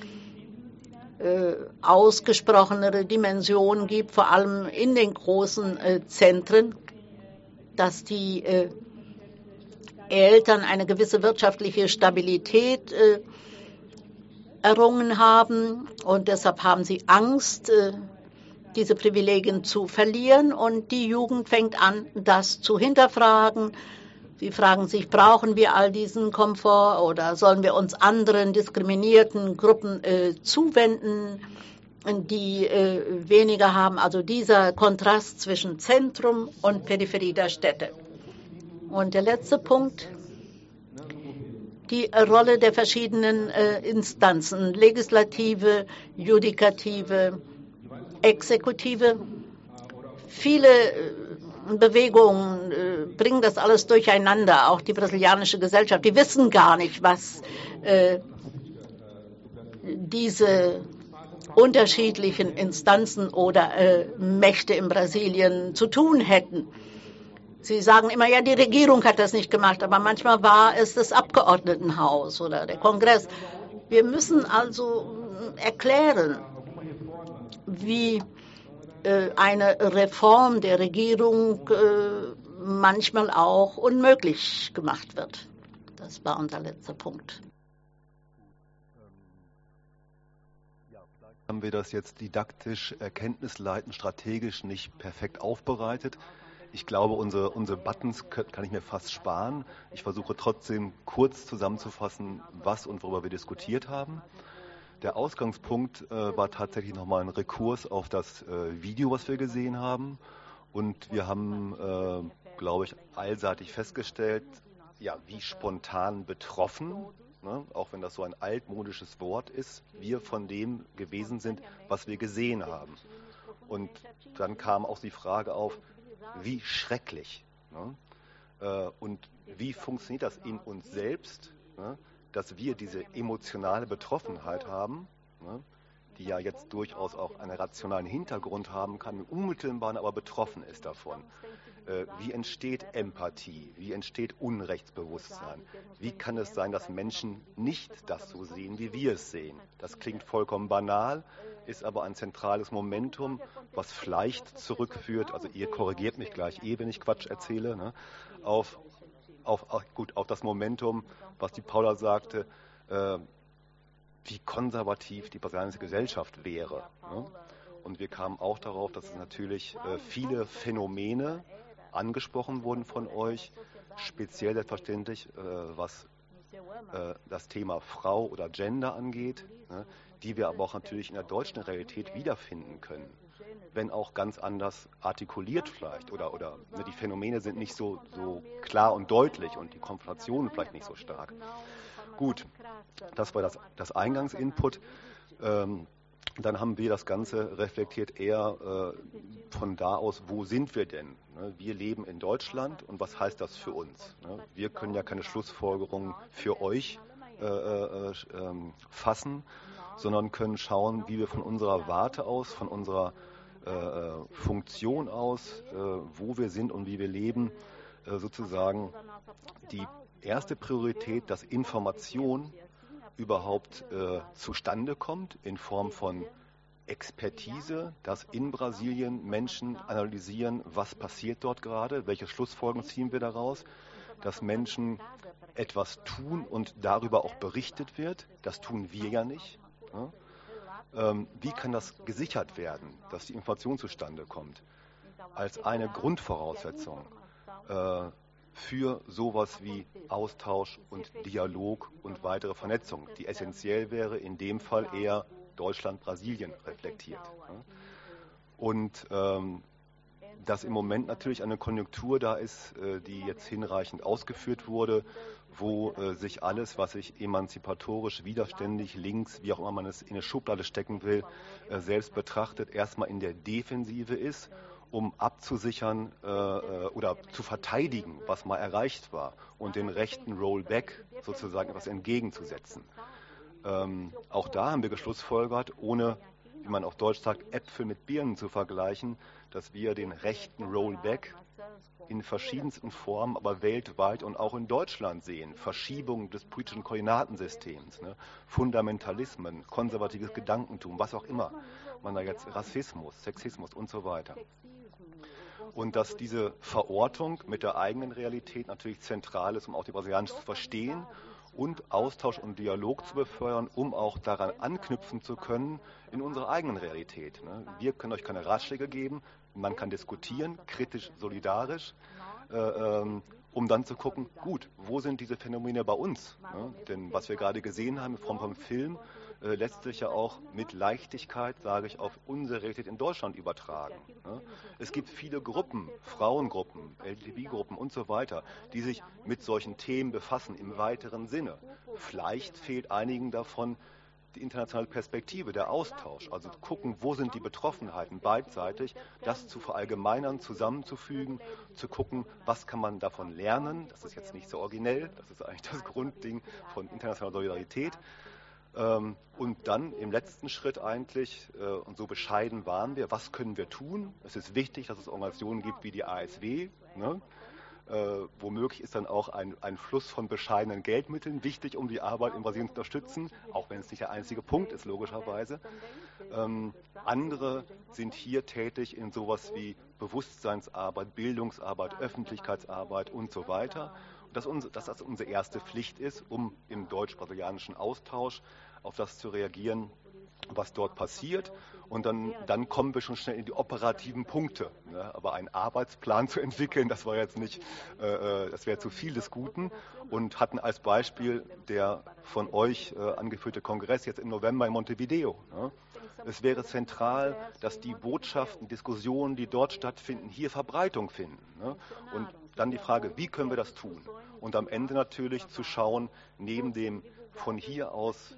ausgesprochenere Dimension gibt, vor allem in den großen Zentren, dass die Eltern eine gewisse wirtschaftliche Stabilität errungen haben und deshalb haben sie Angst, diese Privilegien zu verlieren und die Jugend fängt an, das zu hinterfragen. Sie fragen sich, brauchen wir all diesen Komfort oder sollen wir uns anderen diskriminierten Gruppen zuwenden, die weniger haben? Also dieser Kontrast zwischen Zentrum und Peripherie der Städte. Und der letzte Punkt, die Rolle der verschiedenen Instanzen, Legislative, Judikative, Exekutive. Viele Bewegungen bringen das alles durcheinander, auch die brasilianische Gesellschaft. Die wissen gar nicht, was diese unterschiedlichen Instanzen oder Mächte in Brasilien zu tun hätten. Sie sagen immer, ja, die Regierung hat das nicht gemacht, aber manchmal war es das Abgeordnetenhaus oder der Kongress. Wir müssen also erklären, wie eine Reform der Regierung manchmal auch unmöglich gemacht wird. Das war unser letzter Punkt. Haben wir das jetzt didaktisch, erkenntnisleitend, strategisch nicht perfekt aufbereitet. Ich glaube, unsere Buttons kann ich mir fast sparen. Ich versuche trotzdem kurz zusammenzufassen, was und worüber wir diskutiert haben. Der Ausgangspunkt war tatsächlich nochmal ein Rekurs auf das Video, was wir gesehen haben. Und wir haben, glaube ich, allseitig festgestellt, ja, wie spontan betroffen, ne, auch wenn das so ein altmodisches Wort ist, wir von dem gewesen sind, was wir gesehen haben. Und dann kam auch die Frage auf, wie schrecklich, ne, und wie funktioniert das in uns selbst, ne, dass wir diese emotionale Betroffenheit haben, ne, die ja jetzt durchaus auch einen rationalen Hintergrund haben kann, unmittelbar aber betroffen ist davon. Wie entsteht Empathie? Wie entsteht Unrechtsbewusstsein? Wie kann es sein, dass Menschen nicht das so sehen, wie wir es sehen? Das klingt vollkommen banal, ist aber ein zentrales Momentum, was vielleicht zurückführt, also ihr korrigiert mich gleich wenn ich Quatsch erzähle, ne, auf das Momentum, was die Paula sagte, wie konservativ die brasilianische Gesellschaft wäre. Ne? Und wir kamen auch darauf, dass es natürlich viele Phänomene angesprochen wurden von euch, speziell selbstverständlich, was das Thema Frau oder Gender angeht, ne, die wir aber auch natürlich in der deutschen Realität wiederfinden können, wenn auch ganz anders artikuliert vielleicht oder ne, die Phänomene sind nicht so klar und deutlich und die Konfrontationen vielleicht nicht so stark. Gut, das war das Eingangsinput. Dann haben wir das Ganze reflektiert eher von da aus, wo sind wir denn? Ne? Wir leben in Deutschland und was heißt das für uns? Ne? Wir können ja keine Schlussfolgerungen für euch fassen, sondern können schauen, wie wir von unserer Warte aus, von unserer Funktion aus, wo wir sind und wie wir leben, sozusagen die erste Priorität, dass Information überhaupt zustande kommt in Form von Expertise, dass in Brasilien Menschen analysieren, was passiert dort gerade, welche Schlussfolgerungen ziehen wir daraus, dass Menschen etwas tun und darüber auch berichtet wird. Das tun wir ja nicht. Ne? Wie kann das gesichert werden, dass die Information zustande kommt? Als eine Grundvoraussetzung für sowas wie Austausch und Dialog und weitere Vernetzung, die essentiell wäre, in dem Fall eher Deutschland-Brasilien reflektiert. Und dass im Moment natürlich eine Konjunktur da ist, die jetzt hinreichend ausgeführt wurde, wo sich alles, was sich emanzipatorisch, widerständig, links, wie auch immer man es in eine Schublade stecken will, selbst betrachtet, erstmal in der Defensive ist, um abzusichern oder zu verteidigen, was mal erreicht war und den rechten Rollback sozusagen etwas entgegenzusetzen. Auch da haben wir geschlussfolgert, ohne, wie man auf Deutsch sagt, Äpfel mit Birnen zu vergleichen, dass wir den rechten Rollback in verschiedensten Formen, aber weltweit und auch in Deutschland sehen. Verschiebung des politischen Koordinatensystems, ne? Fundamentalismen, konservatives Gedankentum, was auch immer. Man da jetzt Rassismus, Sexismus und so weiter. Und dass diese Verortung mit der eigenen Realität natürlich zentral ist, um auch die Brasilianer zu verstehen und Austausch und Dialog zu befeuern, um auch daran anknüpfen zu können in unserer eigenen Realität. Ne? Wir können euch keine Ratschläge geben, man kann diskutieren, kritisch, solidarisch, um dann zu gucken, gut, wo sind diese Phänomene bei uns? Ne? Denn was wir gerade gesehen haben in Form von Film, lässt sich ja auch mit Leichtigkeit, sage ich, auf unsere Realität in Deutschland übertragen. Ne? Es gibt viele Gruppen, Frauengruppen, LGBT-Gruppen und so weiter, die sich mit solchen Themen befassen im weiteren Sinne. Vielleicht fehlt einigen davon die internationale Perspektive, der Austausch, also gucken, wo sind die Betroffenheiten beidseitig, das zu verallgemeinern, zusammenzufügen, zu gucken, was kann man davon lernen, das ist jetzt nicht so originell, das ist eigentlich das Grundding von internationaler Solidarität. Und dann im letzten Schritt eigentlich, und so bescheiden waren wir, was können wir tun? Es ist wichtig, dass es Organisationen gibt wie die ASW, ne? Womöglich ist dann auch ein Fluss von bescheidenen Geldmitteln wichtig, um die Arbeit in Brasilien zu unterstützen, auch wenn es nicht der einzige Punkt ist, logischerweise. Andere sind hier tätig in sowas wie Bewusstseinsarbeit, Bildungsarbeit, Öffentlichkeitsarbeit und so weiter. Und dass das unsere erste Pflicht ist, um im deutsch-brasilianischen Austausch auf das zu reagieren, was dort passiert. Und dann kommen wir schon schnell in die operativen Punkte. Ne? Aber einen Arbeitsplan zu entwickeln, das war jetzt nicht, das wäre zu viel des Guten. Und hatten als Beispiel der von euch angeführte Kongress jetzt im November in Montevideo. Ne? Es wäre zentral, dass die Botschaften, Diskussionen, die dort stattfinden, hier Verbreitung finden. Ne? Und dann die Frage, wie können wir das tun? Und am Ende natürlich zu schauen, neben dem von hier aus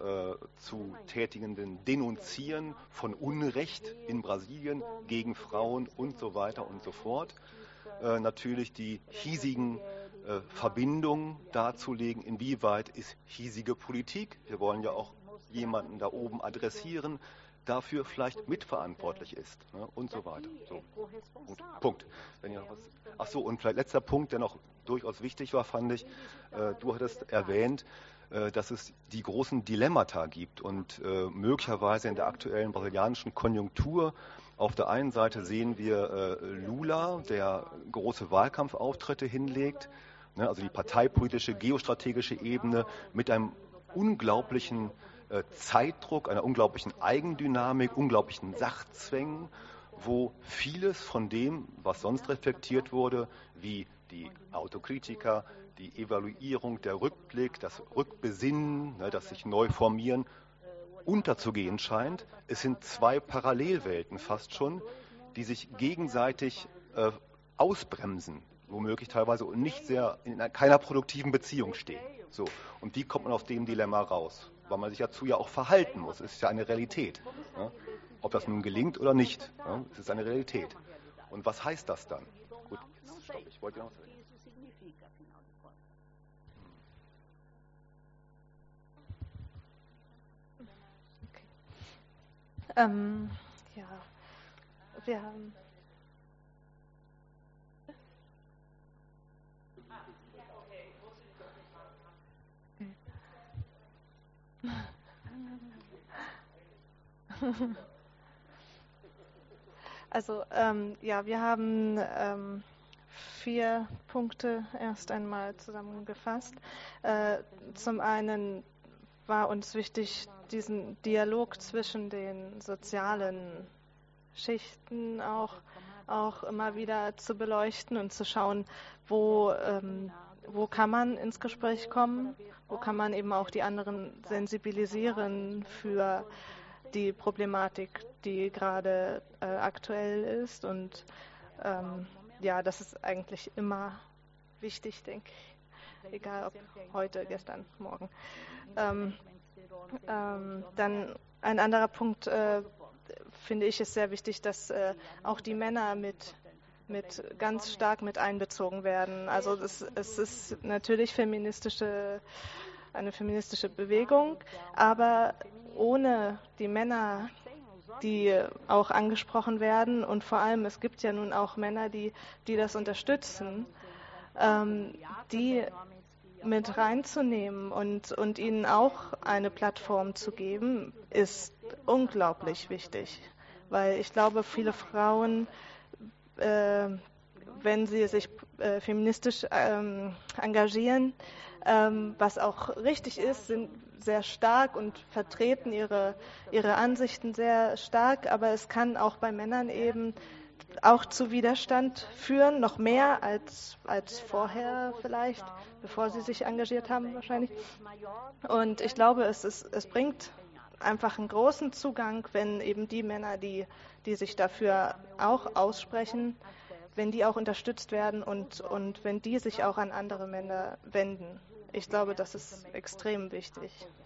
zu tätigenden Denunzieren von Unrecht in Brasilien gegen Frauen und so weiter und so fort, natürlich die hiesigen Verbindungen darzulegen, inwieweit ist hiesige Politik, wir wollen ja auch jemanden da oben adressieren, dafür vielleicht mitverantwortlich ist, ne, und so weiter. So. Gut. Punkt. Wenn ihr noch was... Ach so, und vielleicht letzter Punkt, der noch durchaus wichtig war, fand ich, du hattest erwähnt, dass es die großen Dilemmata gibt und möglicherweise in der aktuellen brasilianischen Konjunktur auf der einen Seite sehen wir Lula, der große Wahlkampfauftritte hinlegt, ne, also die parteipolitische, geostrategische Ebene mit einem unglaublichen Zeitdruck, einer unglaublichen Eigendynamik, unglaublichen Sachzwängen, wo vieles von dem, was sonst reflektiert wurde, wie die Autokritiker, die Evaluierung, der Rückblick, das Rückbesinnen, ne, das sich neu formieren, unterzugehen scheint. Es sind zwei Parallelwelten fast schon, die sich gegenseitig ausbremsen, womöglich teilweise und nicht sehr in keiner produktiven Beziehung stehen. So. Und wie kommt man aus dem Dilemma raus? Weil man sich dazu ja auch verhalten muss. Es ist ja eine Realität. Ne? Ob das nun gelingt oder nicht, ne? Es ist eine Realität. Und was heißt das dann? Gut, jetzt stopp, ich wollte noch sagen. Ja, wir haben... Also, ja, wir haben 4 Punkte erst einmal zusammengefasst. Zum einen war uns wichtig, diesen Dialog zwischen den sozialen Schichten auch immer wieder zu beleuchten und zu schauen, wo kann man ins Gespräch kommen, wo kann man eben auch die anderen sensibilisieren für die Problematik, die gerade aktuell ist. Und ja, das ist eigentlich immer wichtig, denke ich, egal ob heute, gestern, morgen. Dann ein anderer Punkt, finde ich, ist sehr wichtig, dass auch die Männer ganz stark mit einbezogen werden. Also es ist natürlich eine feministische Bewegung, aber ohne die Männer, die auch angesprochen werden, und vor allem, es gibt ja nun auch Männer, die das unterstützen, die mit reinzunehmen und ihnen auch eine Plattform zu geben, ist unglaublich wichtig. Weil ich glaube, viele Frauen, wenn sie sich feministisch engagieren, was auch richtig ist, sind sehr stark und vertreten ihre Ansichten sehr stark, aber es kann auch bei Männern eben auch zu Widerstand führen, noch mehr als vorher vielleicht, bevor sie sich engagiert haben wahrscheinlich. Und ich glaube, es bringt einfach einen großen Zugang, wenn eben die Männer, die sich dafür auch aussprechen, wenn die auch unterstützt werden und wenn die sich auch an andere Männer wenden. Ich glaube, das ist extrem wichtig.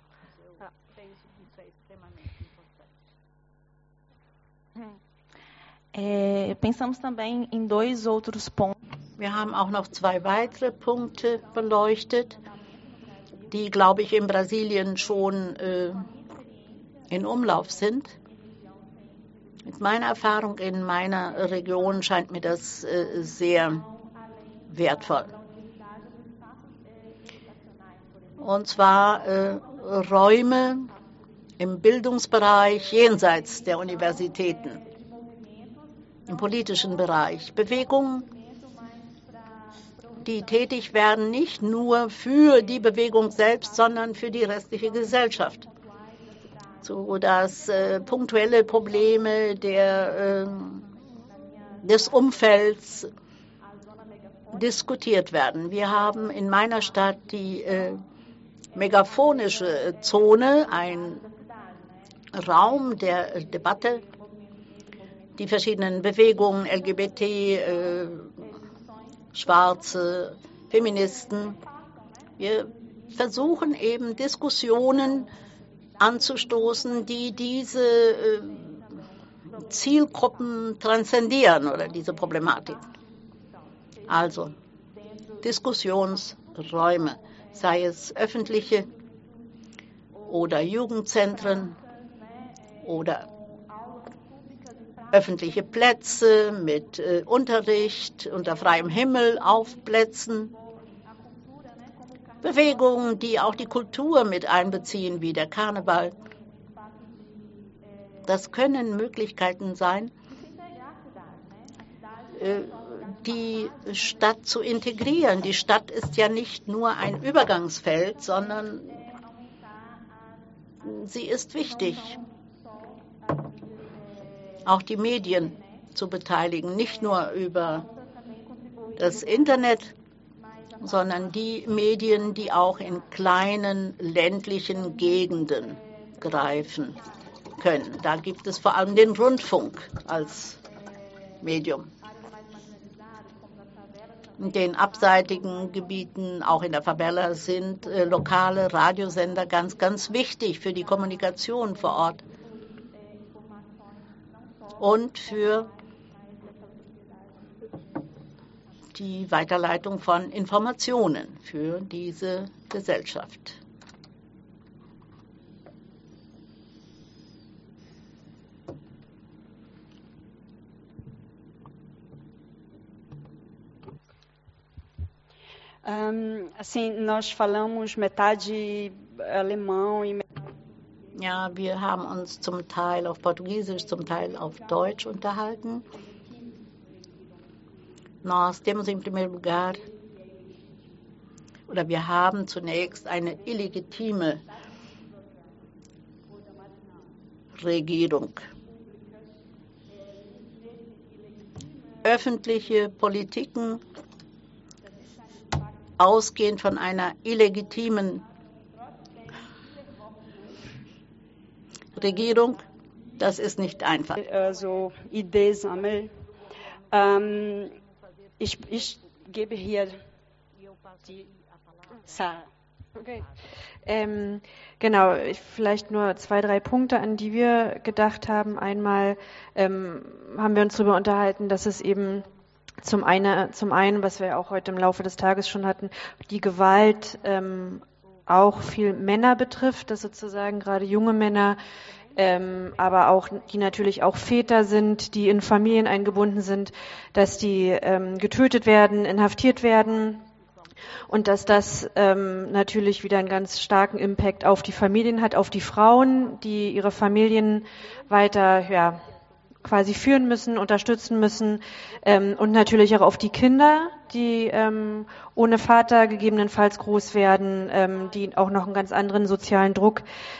Pensamos também em 2 outros pontos. Wir haben auch noch 2 weitere Punkte beleuchtet, die, glaube ich, in Brasilien schon in Umlauf sind. Mit meiner Erfahrung in meiner Region scheint mir das sehr wertvoll. Und zwar Räume im Bildungsbereich jenseits der Universitäten. im politischen Bereich. Bewegungen, die tätig werden, nicht nur für die Bewegung selbst, sondern für die restliche Gesellschaft, sodass punktuelle Probleme des Umfelds diskutiert werden. Wir haben in meiner Stadt die megaphonische Zone, ein Raum der Debatte, die verschiedenen Bewegungen, LGBT, Schwarze, Feministen. Wir versuchen eben Diskussionen anzustoßen, die diese Zielgruppen transzendieren oder diese Problematik. Also Diskussionsräume, sei es öffentliche oder Jugendzentren oder öffentliche Plätze mit Unterricht unter freiem Himmel auf Plätzen. Bewegungen, die auch die Kultur mit einbeziehen, wie der Karneval. Das können Möglichkeiten sein, die Stadt zu integrieren. Die Stadt ist ja nicht nur ein Übergangsfeld, sondern sie ist wichtig. Auch die Medien zu beteiligen, nicht nur über das Internet, sondern die Medien, die auch in kleinen ländlichen Gegenden greifen können. Da gibt es vor allem den Rundfunk als Medium. In den abseitigen Gebieten, auch in der Favela, sind lokale Radiosender ganz, ganz wichtig für die Kommunikation vor Ort und für die Weiterleitung von Informationen für diese Gesellschaft. Assim, nós falamos metade alemão e Ja, wir haben uns zum Teil auf Portugiesisch, zum Teil auf Deutsch unterhalten. Nós temos em primeiro lugar, oder wir haben zunächst eine illegitime Regierung. Öffentliche Politiken ausgehend von einer illegitimen Regierung, das ist nicht einfach. Also Idee sammeln. Ich gebe hier die Sarah. Okay. Genau, vielleicht nur 2, 3 Punkte, an die wir gedacht haben. Einmal haben wir uns darüber unterhalten, dass es eben zum einen, was wir auch heute im Laufe des Tages schon hatten, die Gewalt auch viel Männer betrifft, dass sozusagen gerade junge Männer, aber auch, die natürlich auch Väter sind, die in Familien eingebunden sind, dass die getötet werden, inhaftiert werden und dass das natürlich wieder einen ganz starken Impact auf die Familien hat, auf die Frauen, die ihre Familien weiter, quasi führen müssen, unterstützen müssen und natürlich auch auf die Kinder, die ohne Vater gegebenenfalls groß werden, die auch noch einen ganz anderen sozialen Druck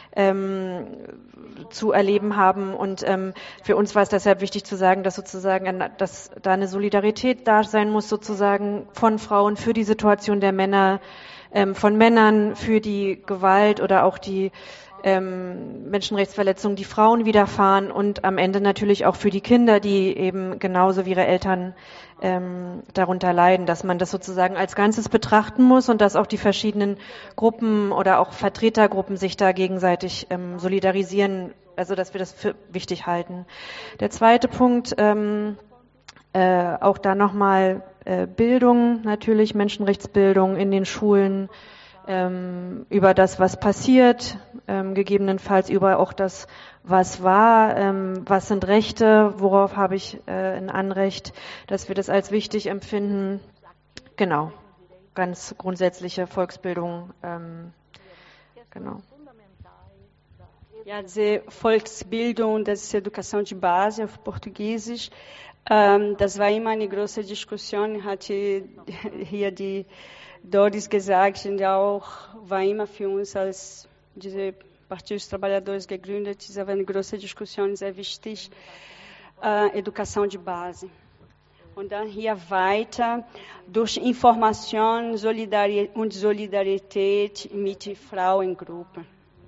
zu erleben haben. Und für uns war es deshalb wichtig zu sagen, dass sozusagen, dass da eine Solidarität da sein muss, sozusagen von Frauen für die Situation der Männer, von Männern für die Gewalt oder auch die Menschenrechtsverletzungen, die Frauen widerfahren und am Ende natürlich auch für die Kinder, die eben genauso wie ihre Eltern darunter leiden, dass man das sozusagen als Ganzes betrachten muss und dass auch die verschiedenen Gruppen oder auch Vertretergruppen sich da gegenseitig solidarisieren, also dass wir das für wichtig halten. Der zweite Punkt, auch da nochmal Bildung, natürlich Menschenrechtsbildung in den Schulen, über das, was passiert, gegebenenfalls über auch das, was war, was sind Rechte, worauf habe ich ein Anrecht, dass wir das als wichtig empfinden. Genau, ganz grundsätzliche Volksbildung, genau. Ja, diese Volksbildung, das ist Educação de Base auf Portugiesisch. Das war immer eine große Diskussion, hatte hier die Doris gesagt, und auch war immer für uns als diese Partido dos Trabalhadores gegründet, das war eine große Diskussion, sehr wichtig, Educação de Base. Und dann hier weiter, durch Information und Solidarität mit Frauengruppen.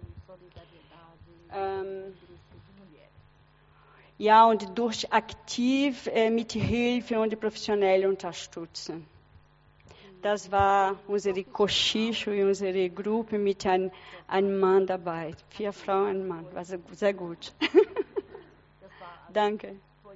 Ja, und durch aktiv mit Hilfe und professionelle Unterstützung. Das war unsere Cochicho und unsere Gruppe mit einem Mann dabei. 4 Frauen und ein Mann. War sehr gut. Danke.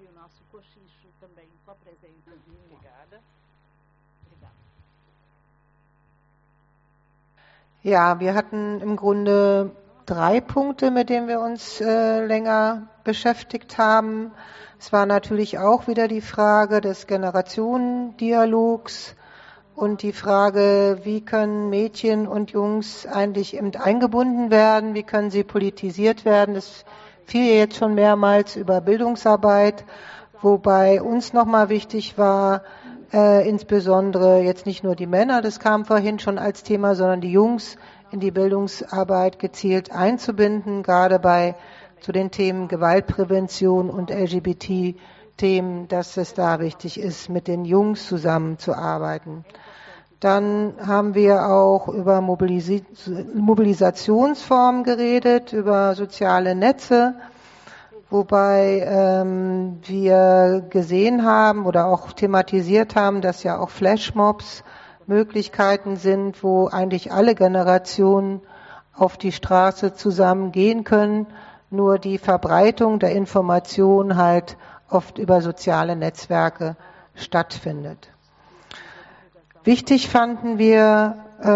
Ja, wir hatten im Grunde 3 Punkte, mit denen wir uns länger beschäftigt haben. Es war natürlich auch wieder die Frage des Generationendialogs und die Frage, wie können Mädchen und Jungs eigentlich eben eingebunden werden, wie können sie politisiert werden. Das fiel ja jetzt schon mehrmals über Bildungsarbeit, wobei uns nochmal wichtig war, insbesondere jetzt nicht nur die Männer, das kam vorhin schon als Thema, sondern die Jungs in die Bildungsarbeit gezielt einzubinden, gerade zu den Themen Gewaltprävention und LGBT-Themen, dass es da wichtig ist, mit den Jungs zusammenzuarbeiten. Dann haben wir auch über Mobilisationsformen geredet, über soziale Netze, wobei wir gesehen haben oder auch thematisiert haben, dass ja auch Flashmobs Möglichkeiten sind, wo eigentlich alle Generationen auf die Straße zusammen gehen können, nur die Verbreitung der Information halt oft über soziale Netzwerke stattfindet. Wichtig fanden wir,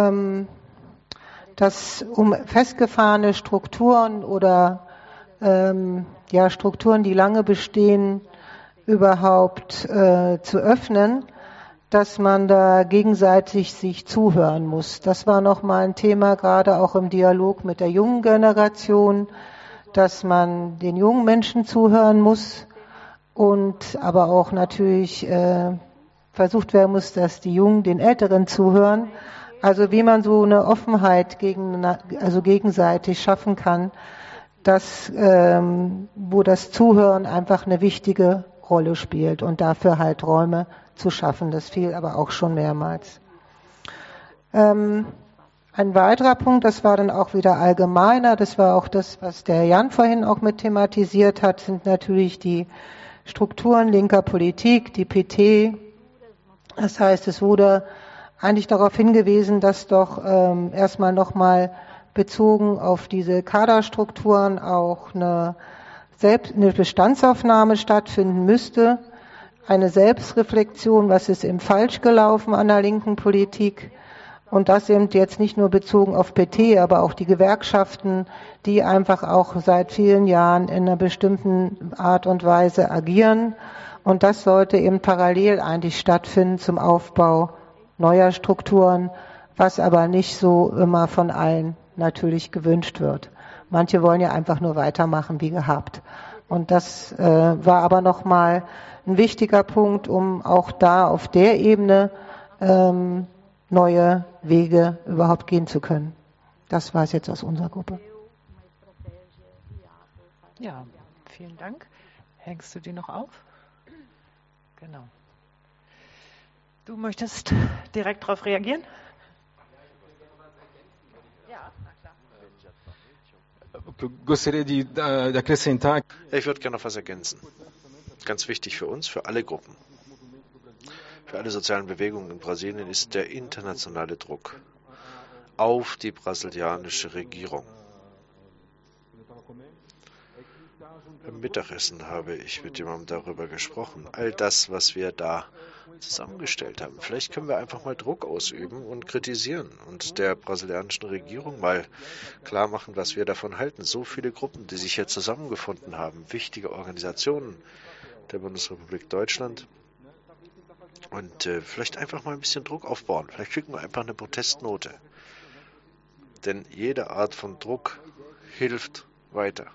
dass um festgefahrene Strukturen oder Strukturen, die lange bestehen, überhaupt zu öffnen, dass man da gegenseitig sich zuhören muss. Das war nochmal ein Thema, gerade auch im Dialog mit der jungen Generation, dass man den jungen Menschen zuhören muss und aber auch natürlich versucht werden muss, dass die Jungen den Älteren zuhören. Also wie man so eine Offenheit gegenseitig schaffen kann, wo das Zuhören einfach eine wichtige Rolle spielt und dafür halt Räume zu schaffen. Das fiel aber auch schon mehrmals. Ein weiterer Punkt, das war dann auch wieder allgemeiner, das war auch das, was der Jan vorhin auch mit thematisiert hat, sind natürlich die Strukturen linker Politik, die PT. Das heißt, es wurde eigentlich darauf hingewiesen, dass doch erstmal nochmal bezogen auf diese Kaderstrukturen auch eine Bestandsaufnahme stattfinden müsste, eine Selbstreflexion, was ist eben falsch gelaufen an der linken Politik und das eben jetzt nicht nur bezogen auf PT, aber auch die Gewerkschaften, die einfach auch seit vielen Jahren in einer bestimmten Art und Weise agieren und das sollte eben parallel eigentlich stattfinden zum Aufbau neuer Strukturen, was aber nicht so immer von allen natürlich gewünscht wird. Manche wollen ja einfach nur weitermachen wie gehabt. Und das war aber nochmal ein wichtiger Punkt, um auch da auf der Ebene neue Wege überhaupt gehen zu können. Das war es jetzt aus unserer Gruppe. Ja, vielen Dank. Hängst du die noch auf? Genau. Du möchtest direkt darauf reagieren? Ich würde gerne noch was ergänzen. Ganz wichtig für uns, für alle Gruppen, für alle sozialen Bewegungen in Brasilien ist der internationale Druck auf die brasilianische Regierung. Beim Mittagessen habe ich mit jemandem darüber gesprochen. All das, was wir da zusammengestellt haben. Vielleicht können wir einfach mal Druck ausüben und kritisieren und der brasilianischen Regierung mal klar machen, was wir davon halten. So viele Gruppen, die sich hier zusammengefunden haben, wichtige Organisationen der Bundesrepublik Deutschland und vielleicht einfach mal ein bisschen Druck aufbauen. Vielleicht kriegen wir einfach eine Protestnote. Denn jede Art von Druck hilft weiter.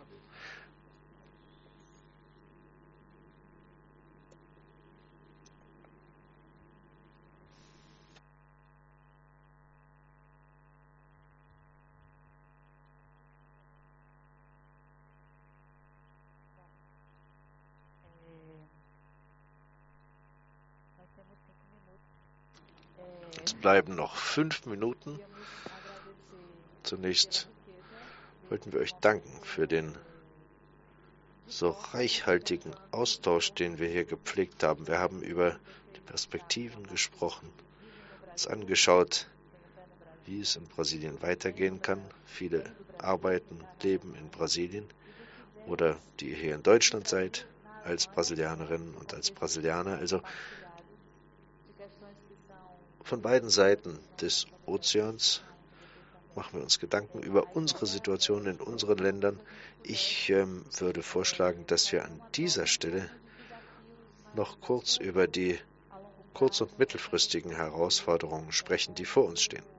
Es bleiben noch 5 Minuten. Zunächst wollten wir euch danken für den so reichhaltigen Austausch, den wir hier gepflegt haben. Wir haben über die Perspektiven gesprochen, uns angeschaut, wie es in Brasilien weitergehen kann. Viele arbeiten, leben in Brasilien oder die ihr hier in Deutschland seid, als Brasilianerinnen und als Brasilianer. Also von beiden Seiten des Ozeans machen wir uns Gedanken über unsere Situation in unseren Ländern. Ich würde vorschlagen, dass wir an dieser Stelle noch kurz über die kurz- und mittelfristigen Herausforderungen sprechen, die vor uns stehen.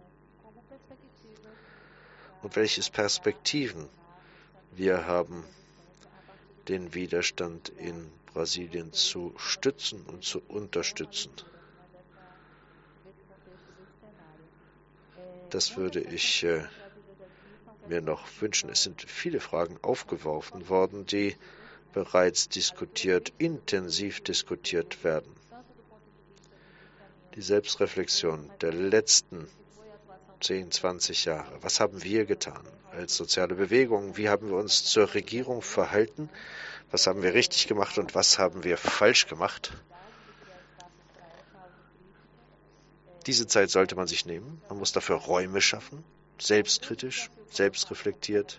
Und welche Perspektiven wir haben, den Widerstand in Brasilien zu stützen und zu unterstützen. Das würde ich mir noch wünschen. Es sind viele Fragen aufgeworfen worden, die bereits intensiv diskutiert werden. Die Selbstreflexion der letzten 10, 20 Jahre. Was haben wir getan als soziale Bewegung? Wie haben wir uns zur Regierung verhalten? Was haben wir richtig gemacht und was haben wir falsch gemacht? Diese Zeit sollte man sich nehmen. Man muss dafür Räume schaffen, selbstkritisch, selbstreflektiert.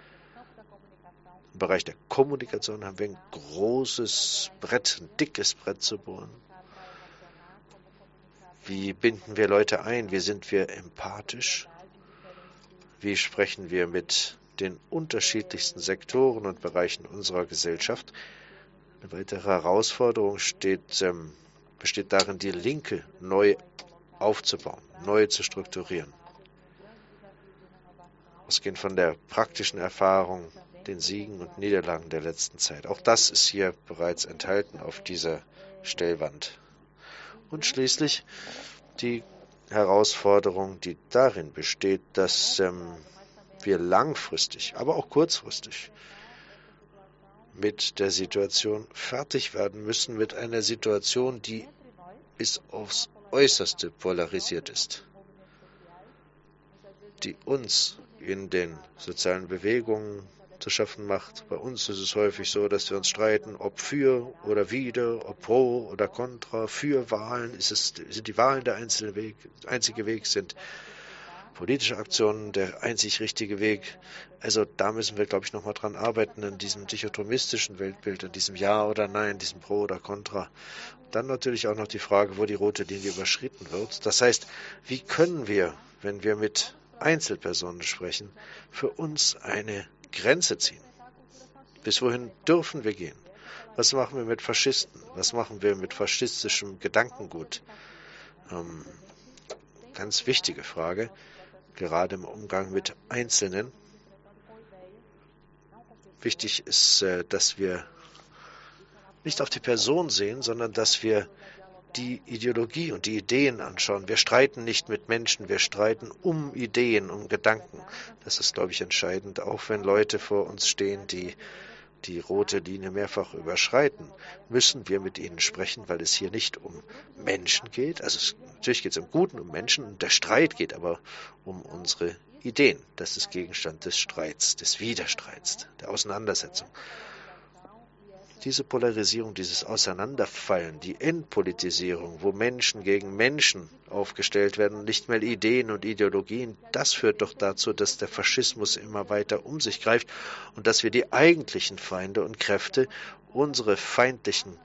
Im Bereich der Kommunikation haben wir ein großes Brett, ein dickes Brett zu bohren. Wie binden wir Leute ein? Wie sind wir empathisch? Wie sprechen wir mit den unterschiedlichsten Sektoren und Bereichen unserer Gesellschaft? Eine weitere Herausforderung besteht darin, die Linke neu aufzubauen, neu zu strukturieren. Ausgehend von der praktischen Erfahrung, den Siegen und Niederlagen der letzten Zeit. Auch das ist hier bereits enthalten auf dieser Stellwand. Und schließlich die Herausforderung, die darin besteht, dass wir langfristig, aber auch kurzfristig mit der Situation fertig werden müssen, mit einer Situation, die bis aufs Äußerste polarisiert ist, die uns in den sozialen Bewegungen zu schaffen macht. Bei uns ist es häufig so, dass wir uns streiten, ob für oder wider, ob pro oder contra. Für Wahlen sind die Wahlen der einzige Weg, sind politische Aktionen der einzig richtige Weg. Also da müssen wir, glaube ich, nochmal dran arbeiten, an diesem dichotomistischen Weltbild, an diesem Ja oder Nein, diesem Pro oder Contra. Dann natürlich auch noch die Frage, wo die rote Linie überschritten wird. Das heißt, wie können wir, wenn wir mit Einzelpersonen sprechen, für uns eine Grenze ziehen? Bis wohin dürfen wir gehen? Was machen wir mit Faschisten? Was machen wir mit faschistischem Gedankengut? Ganz wichtige Frage, gerade im Umgang mit Einzelnen. Wichtig ist, dass wir nicht auf die Person sehen, sondern dass wir die Ideologie und die Ideen anschauen. Wir streiten nicht mit Menschen, wir streiten um Ideen, um Gedanken. Das ist, glaube ich, entscheidend, auch wenn Leute vor uns stehen, die die rote Linie mehrfach überschreiten, müssen wir mit ihnen sprechen, weil es hier nicht um Menschen geht. Also natürlich geht es im Guten um Menschen, und der Streit geht aber um unsere Ideen. Das ist Gegenstand des Streits, des Widerstreits, der Auseinandersetzung. Diese Polarisierung, dieses Auseinanderfallen, die Entpolitisierung, wo Menschen gegen Menschen aufgestellt werden, nicht mehr Ideen und Ideologien, das führt doch dazu, dass der Faschismus immer weiter um sich greift und dass wir die eigentlichen Feinde und Kräfte, die feindlichen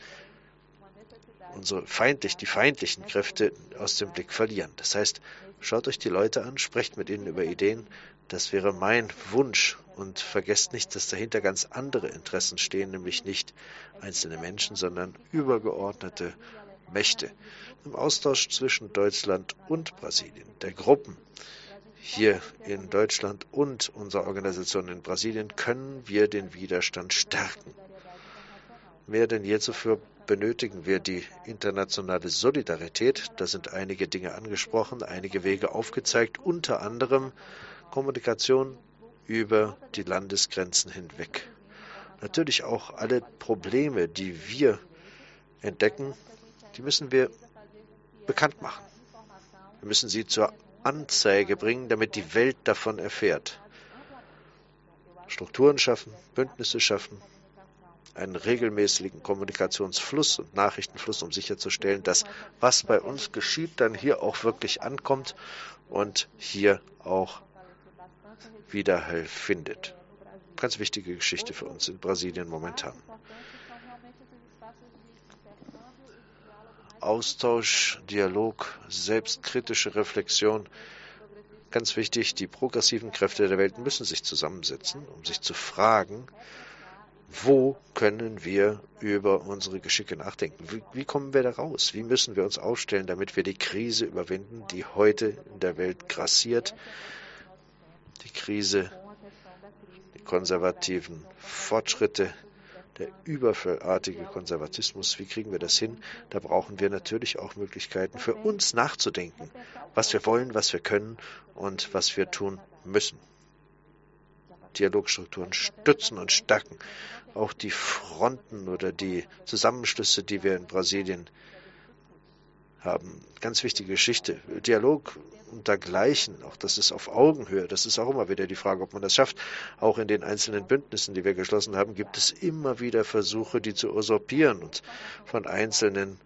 Kräfte aus dem Blick verlieren. Das heißt, schaut euch die Leute an, sprecht mit ihnen über Ideen. Das wäre mein Wunsch. Und vergesst nicht, dass dahinter ganz andere Interessen stehen, nämlich nicht einzelne Menschen, sondern übergeordnete Mächte. Im Austausch zwischen Deutschland und Brasilien, der Gruppen, hier in Deutschland und unserer Organisation in Brasilien können wir den Widerstand stärken. Mehr denn je zuvor benötigen wir die internationale Solidarität. Da sind einige Dinge angesprochen, einige Wege aufgezeigt, unter anderem Kommunikation über die Landesgrenzen hinweg. Natürlich auch alle Probleme, die wir entdecken, die müssen wir bekannt machen. Wir müssen sie zur Anzeige bringen, damit die Welt davon erfährt. Strukturen schaffen, Bündnisse schaffen, einen regelmäßigen Kommunikationsfluss und Nachrichtenfluss, um sicherzustellen, dass was bei uns geschieht, dann hier auch wirklich ankommt und hier auch Widerhall findet. Ganz wichtige Geschichte für uns in Brasilien momentan. Austausch, Dialog, selbstkritische Reflexion. Ganz wichtig, die progressiven Kräfte der Welt müssen sich zusammensetzen, um sich zu fragen, wo können wir über unsere Geschicke nachdenken? Wie kommen wir da raus? Wie müssen wir uns aufstellen, damit wir die Krise überwinden, die heute in der Welt grassiert? Die Krise, die konservativen Fortschritte, der überfallartige Konservatismus, wie kriegen wir das hin? Da brauchen wir natürlich auch Möglichkeiten für uns nachzudenken, was wir wollen, was wir können und was wir tun müssen. Dialogstrukturen stützen und stärken. Auch die Fronten oder die Zusammenschlüsse, die wir in Brasilien haben. Ganz wichtige Geschichte. Dialog untergleichen, auch das ist auf Augenhöhe. Das ist auch immer wieder die Frage, ob man das schafft. Auch in den einzelnen Bündnissen, die wir geschlossen haben, gibt es immer wieder Versuche, die zu usurpieren und von Einzelnen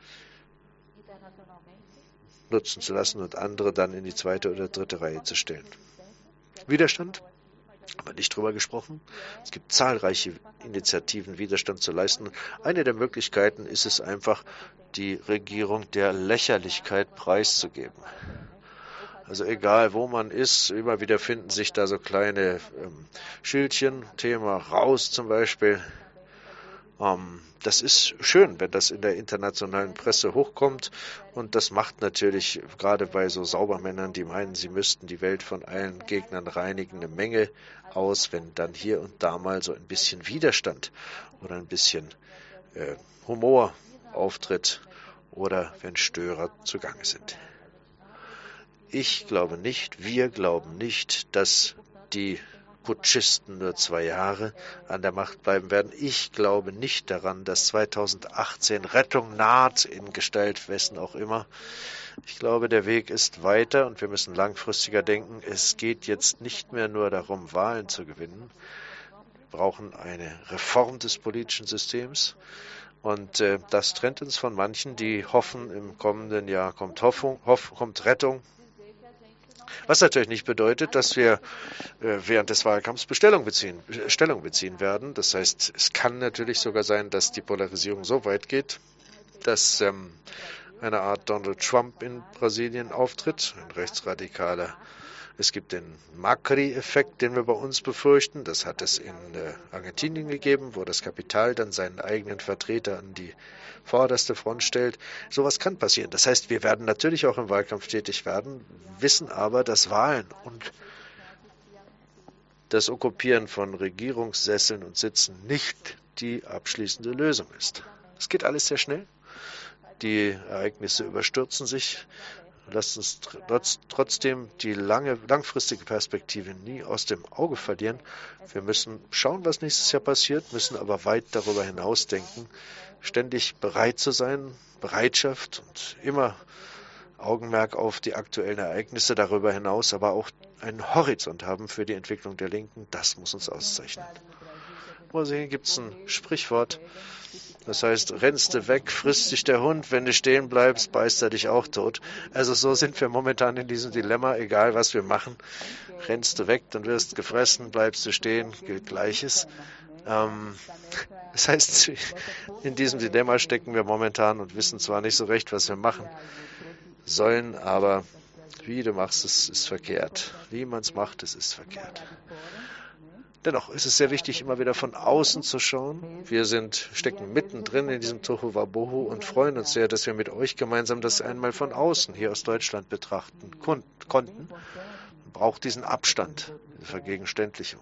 nutzen zu lassen und andere dann in die zweite oder dritte Reihe zu stellen. Widerstand? Haben wir nicht drüber gesprochen. Es gibt zahlreiche Initiativen, Widerstand zu leisten. Eine der Möglichkeiten ist es einfach, die Regierung der Lächerlichkeit preiszugeben. Also egal, wo man ist, immer wieder finden sich da so kleine Schildchen, Thema raus zum Beispiel. Das ist schön, wenn das in der internationalen Presse hochkommt und das macht natürlich gerade bei so Saubermännern, die meinen, sie müssten die Welt von allen Gegnern reinigen, eine Menge aus, wenn dann hier und da mal so ein bisschen Widerstand oder ein bisschen Humor auftritt oder wenn Störer zugange sind. Ich glaube nicht, wir glauben nicht, dass die Putschisten nur 2 Jahre an der Macht bleiben werden. Ich glaube nicht daran, dass 2018 Rettung naht, in Gestalt wessen auch immer. Ich glaube, der Weg ist weiter und wir müssen langfristiger denken. Es geht jetzt nicht mehr nur darum, Wahlen zu gewinnen. Wir brauchen eine Reform des politischen Systems. Und das trennt uns von manchen, die hoffen, im kommenden Jahr kommt Rettung. Was natürlich nicht bedeutet, dass wir während des Wahlkampfs Stellung beziehen werden. Das heißt, es kann natürlich sogar sein, dass die Polarisierung so weit geht, dass eine Art Donald Trump in Brasilien auftritt, ein Rechtsradikaler. Es gibt den Macri-Effekt, den wir bei uns befürchten. Das hat es in Argentinien gegeben, wo das Kapital dann seinen eigenen Vertreter an die vorderste Front stellt. Sowas kann passieren. Das heißt, wir werden natürlich auch im Wahlkampf tätig werden, wissen aber, dass Wahlen und das Okkupieren von Regierungssesseln und Sitzen nicht die abschließende Lösung ist. Es geht alles sehr schnell. Die Ereignisse überstürzen sich. Lasst uns trotzdem die langfristige Perspektive nie aus dem Auge verlieren. Wir müssen schauen, was nächstes Jahr passiert, müssen aber weit darüber hinaus denken, ständig bereit zu sein, Bereitschaft und immer Augenmerk auf die aktuellen Ereignisse darüber hinaus, aber auch einen Horizont haben für die Entwicklung der Linken. Das muss uns auszeichnen. Hier gibt es ein Sprichwort, das heißt, rennst du weg, frisst dich der Hund, wenn du stehen bleibst, beißt er dich auch tot. Also so sind wir momentan in diesem Dilemma, egal was wir machen. Rennst du weg, dann wirst du gefressen, bleibst du stehen, gilt Gleiches. Das heißt, in diesem Dilemma stecken wir momentan und wissen zwar nicht so recht, was wir machen sollen, aber wie du machst, es ist verkehrt. Wie man es macht, es ist verkehrt. Dennoch ist es sehr wichtig, immer wieder von außen zu schauen. Wir stecken mittendrin in diesem Tohuwabohu und freuen uns sehr, dass wir mit euch gemeinsam das einmal von außen hier aus Deutschland betrachten konnten. braucht diesen Abstand, diese Vergegenständlichung.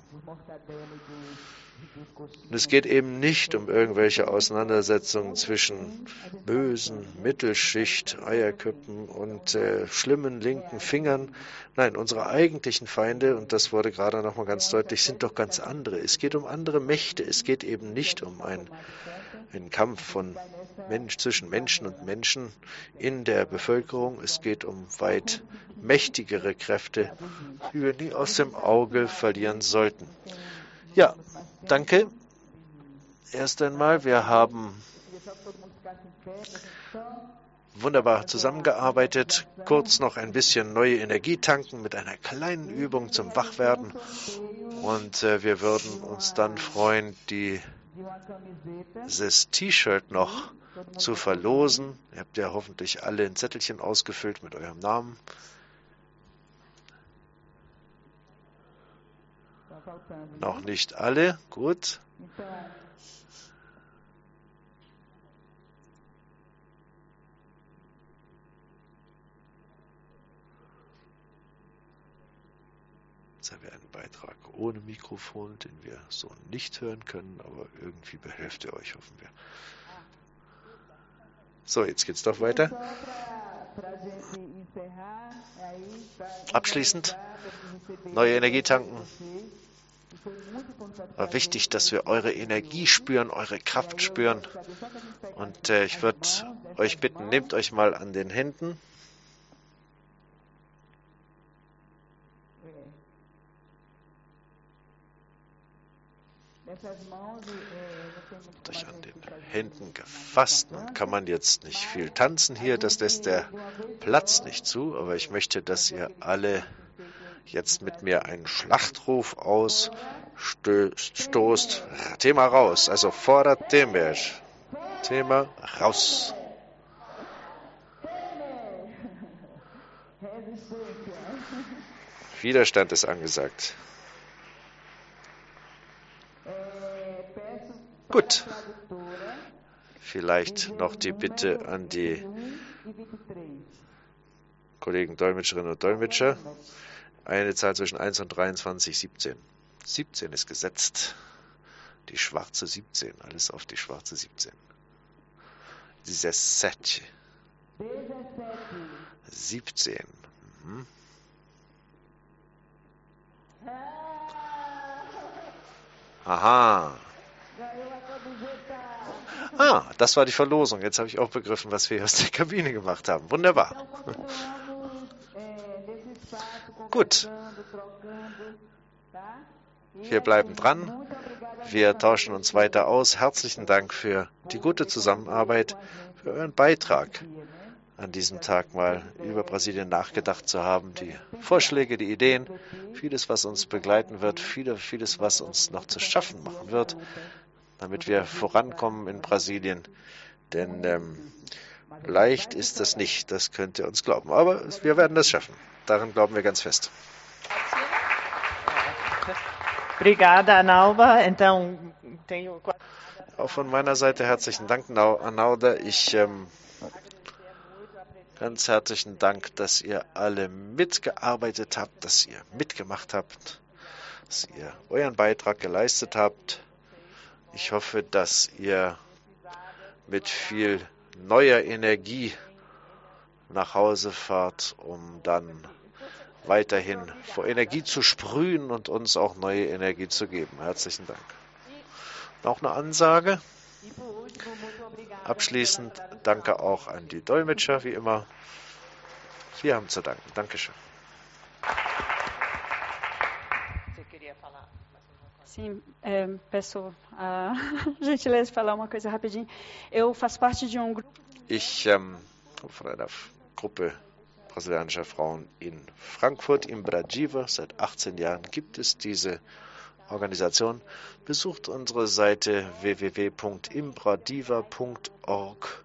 Und es geht eben nicht um irgendwelche Auseinandersetzungen zwischen bösen Mittelschicht, Eierköppen und schlimmen linken Fingern. Nein, unsere eigentlichen Feinde, und das wurde gerade nochmal ganz deutlich, sind doch ganz andere. Es geht um andere Mächte. Es geht eben nicht um einen Kampf von zwischen Menschen und Menschen in der Bevölkerung. Es geht um weit mächtigere Kräfte, die wir nie aus dem Auge verlieren sollten. Ja, danke. Erst einmal, wir haben wunderbar zusammengearbeitet. Kurz noch ein bisschen neue Energie tanken mit einer kleinen Übung zum Wachwerden. Und wir würden uns dann freuen, dieses T-Shirt noch zu verlosen. Ihr habt ja hoffentlich alle ein Zettelchen ausgefüllt mit eurem Namen. Noch nicht alle, gut. Jetzt haben wir einen Beitrag ohne Mikrofon, den wir so nicht hören können, aber irgendwie behelft ihr euch, hoffen wir. So, jetzt geht's doch weiter. Abschließend, neue Energie tanken. War wichtig, dass wir eure Energie spüren, eure Kraft spüren. Und ich würde euch bitten, nehmt euch mal an den Händen. Habt euch an den Händen gefasst. Nun kann man jetzt nicht viel tanzen hier, das lässt der Platz nicht zu, aber ich möchte, dass ihr alle jetzt mit mir einen Schlachtruf ausstoßt. Thema raus, also fordert Thema. Thema raus. Widerstand ist angesagt. Gut. Vielleicht noch die Bitte an die Kollegen Dolmetscherinnen und Dolmetscher. Eine Zahl zwischen 1 und 23, 17. 17 ist gesetzt. Die schwarze 17. Alles auf die schwarze 17. 17. 17. Mhm. Aha. Ah, das war die Verlosung. Jetzt habe ich auch begriffen, was wir hier aus der Kabine gemacht haben. Wunderbar. Gut. Wir bleiben dran. Wir tauschen uns weiter aus. Herzlichen Dank für die gute Zusammenarbeit, für euren Beitrag an diesem Tag mal über Brasilien nachgedacht zu haben. Die Vorschläge, die Ideen, vieles, was uns begleiten wird, vieles, was uns noch zu schaffen machen wird, damit wir vorankommen in Brasilien. Denn leicht ist das nicht, das könnt ihr uns glauben. Aber wir werden das schaffen. Daran glauben wir ganz fest. Obrigada, Analva. Auch von meiner Seite herzlichen Dank, Analva. Ganz herzlichen Dank, dass ihr alle mitgearbeitet habt, dass ihr mitgemacht habt, dass ihr euren Beitrag geleistet habt. Ich hoffe, dass ihr mit viel neuer Energie nach Hause fahrt, um dann weiterhin vor Energie zu sprühen und uns auch neue Energie zu geben. Herzlichen Dank. Noch eine Ansage. Abschließend danke auch an die Dolmetscher, wie immer. Wir haben zu danken. Dankeschön. Sim, peço a gentileza de falar uma coisa rapidinho. Eu faço parte de grupo. Ich komme von einer Gruppe brasilianischer Frauen in Frankfurt, im Bradiva. Seit 18 Jahren gibt es diese Organisation. Besucht unsere Seite www.imbradiva.org.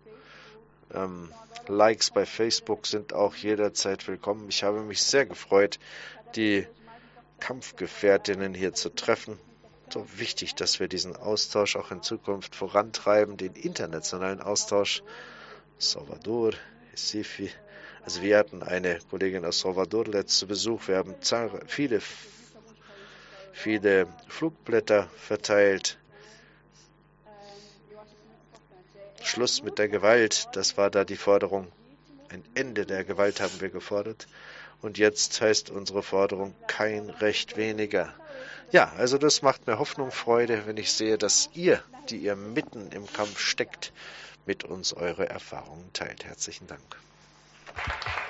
Likes bei Facebook sind auch jederzeit willkommen. Ich habe mich sehr gefreut, die Kampfgefährtinnen hier zu treffen. So wichtig, dass wir diesen Austausch auch in Zukunft vorantreiben, den internationalen Austausch. Salvador, Recife, Also wir hatten eine Kollegin aus Salvador letzt zu Besuch. Wir haben viele Flugblätter verteilt. Schluss mit der Gewalt, das war da die Forderung. Ein Ende der Gewalt haben wir gefordert. Und jetzt heißt unsere Forderung kein Recht weniger. Ja, also das macht mir Hoffnung, Freude, wenn ich sehe, dass ihr, die ihr mitten im Kampf steckt, mit uns eure Erfahrungen teilt. Herzlichen Dank.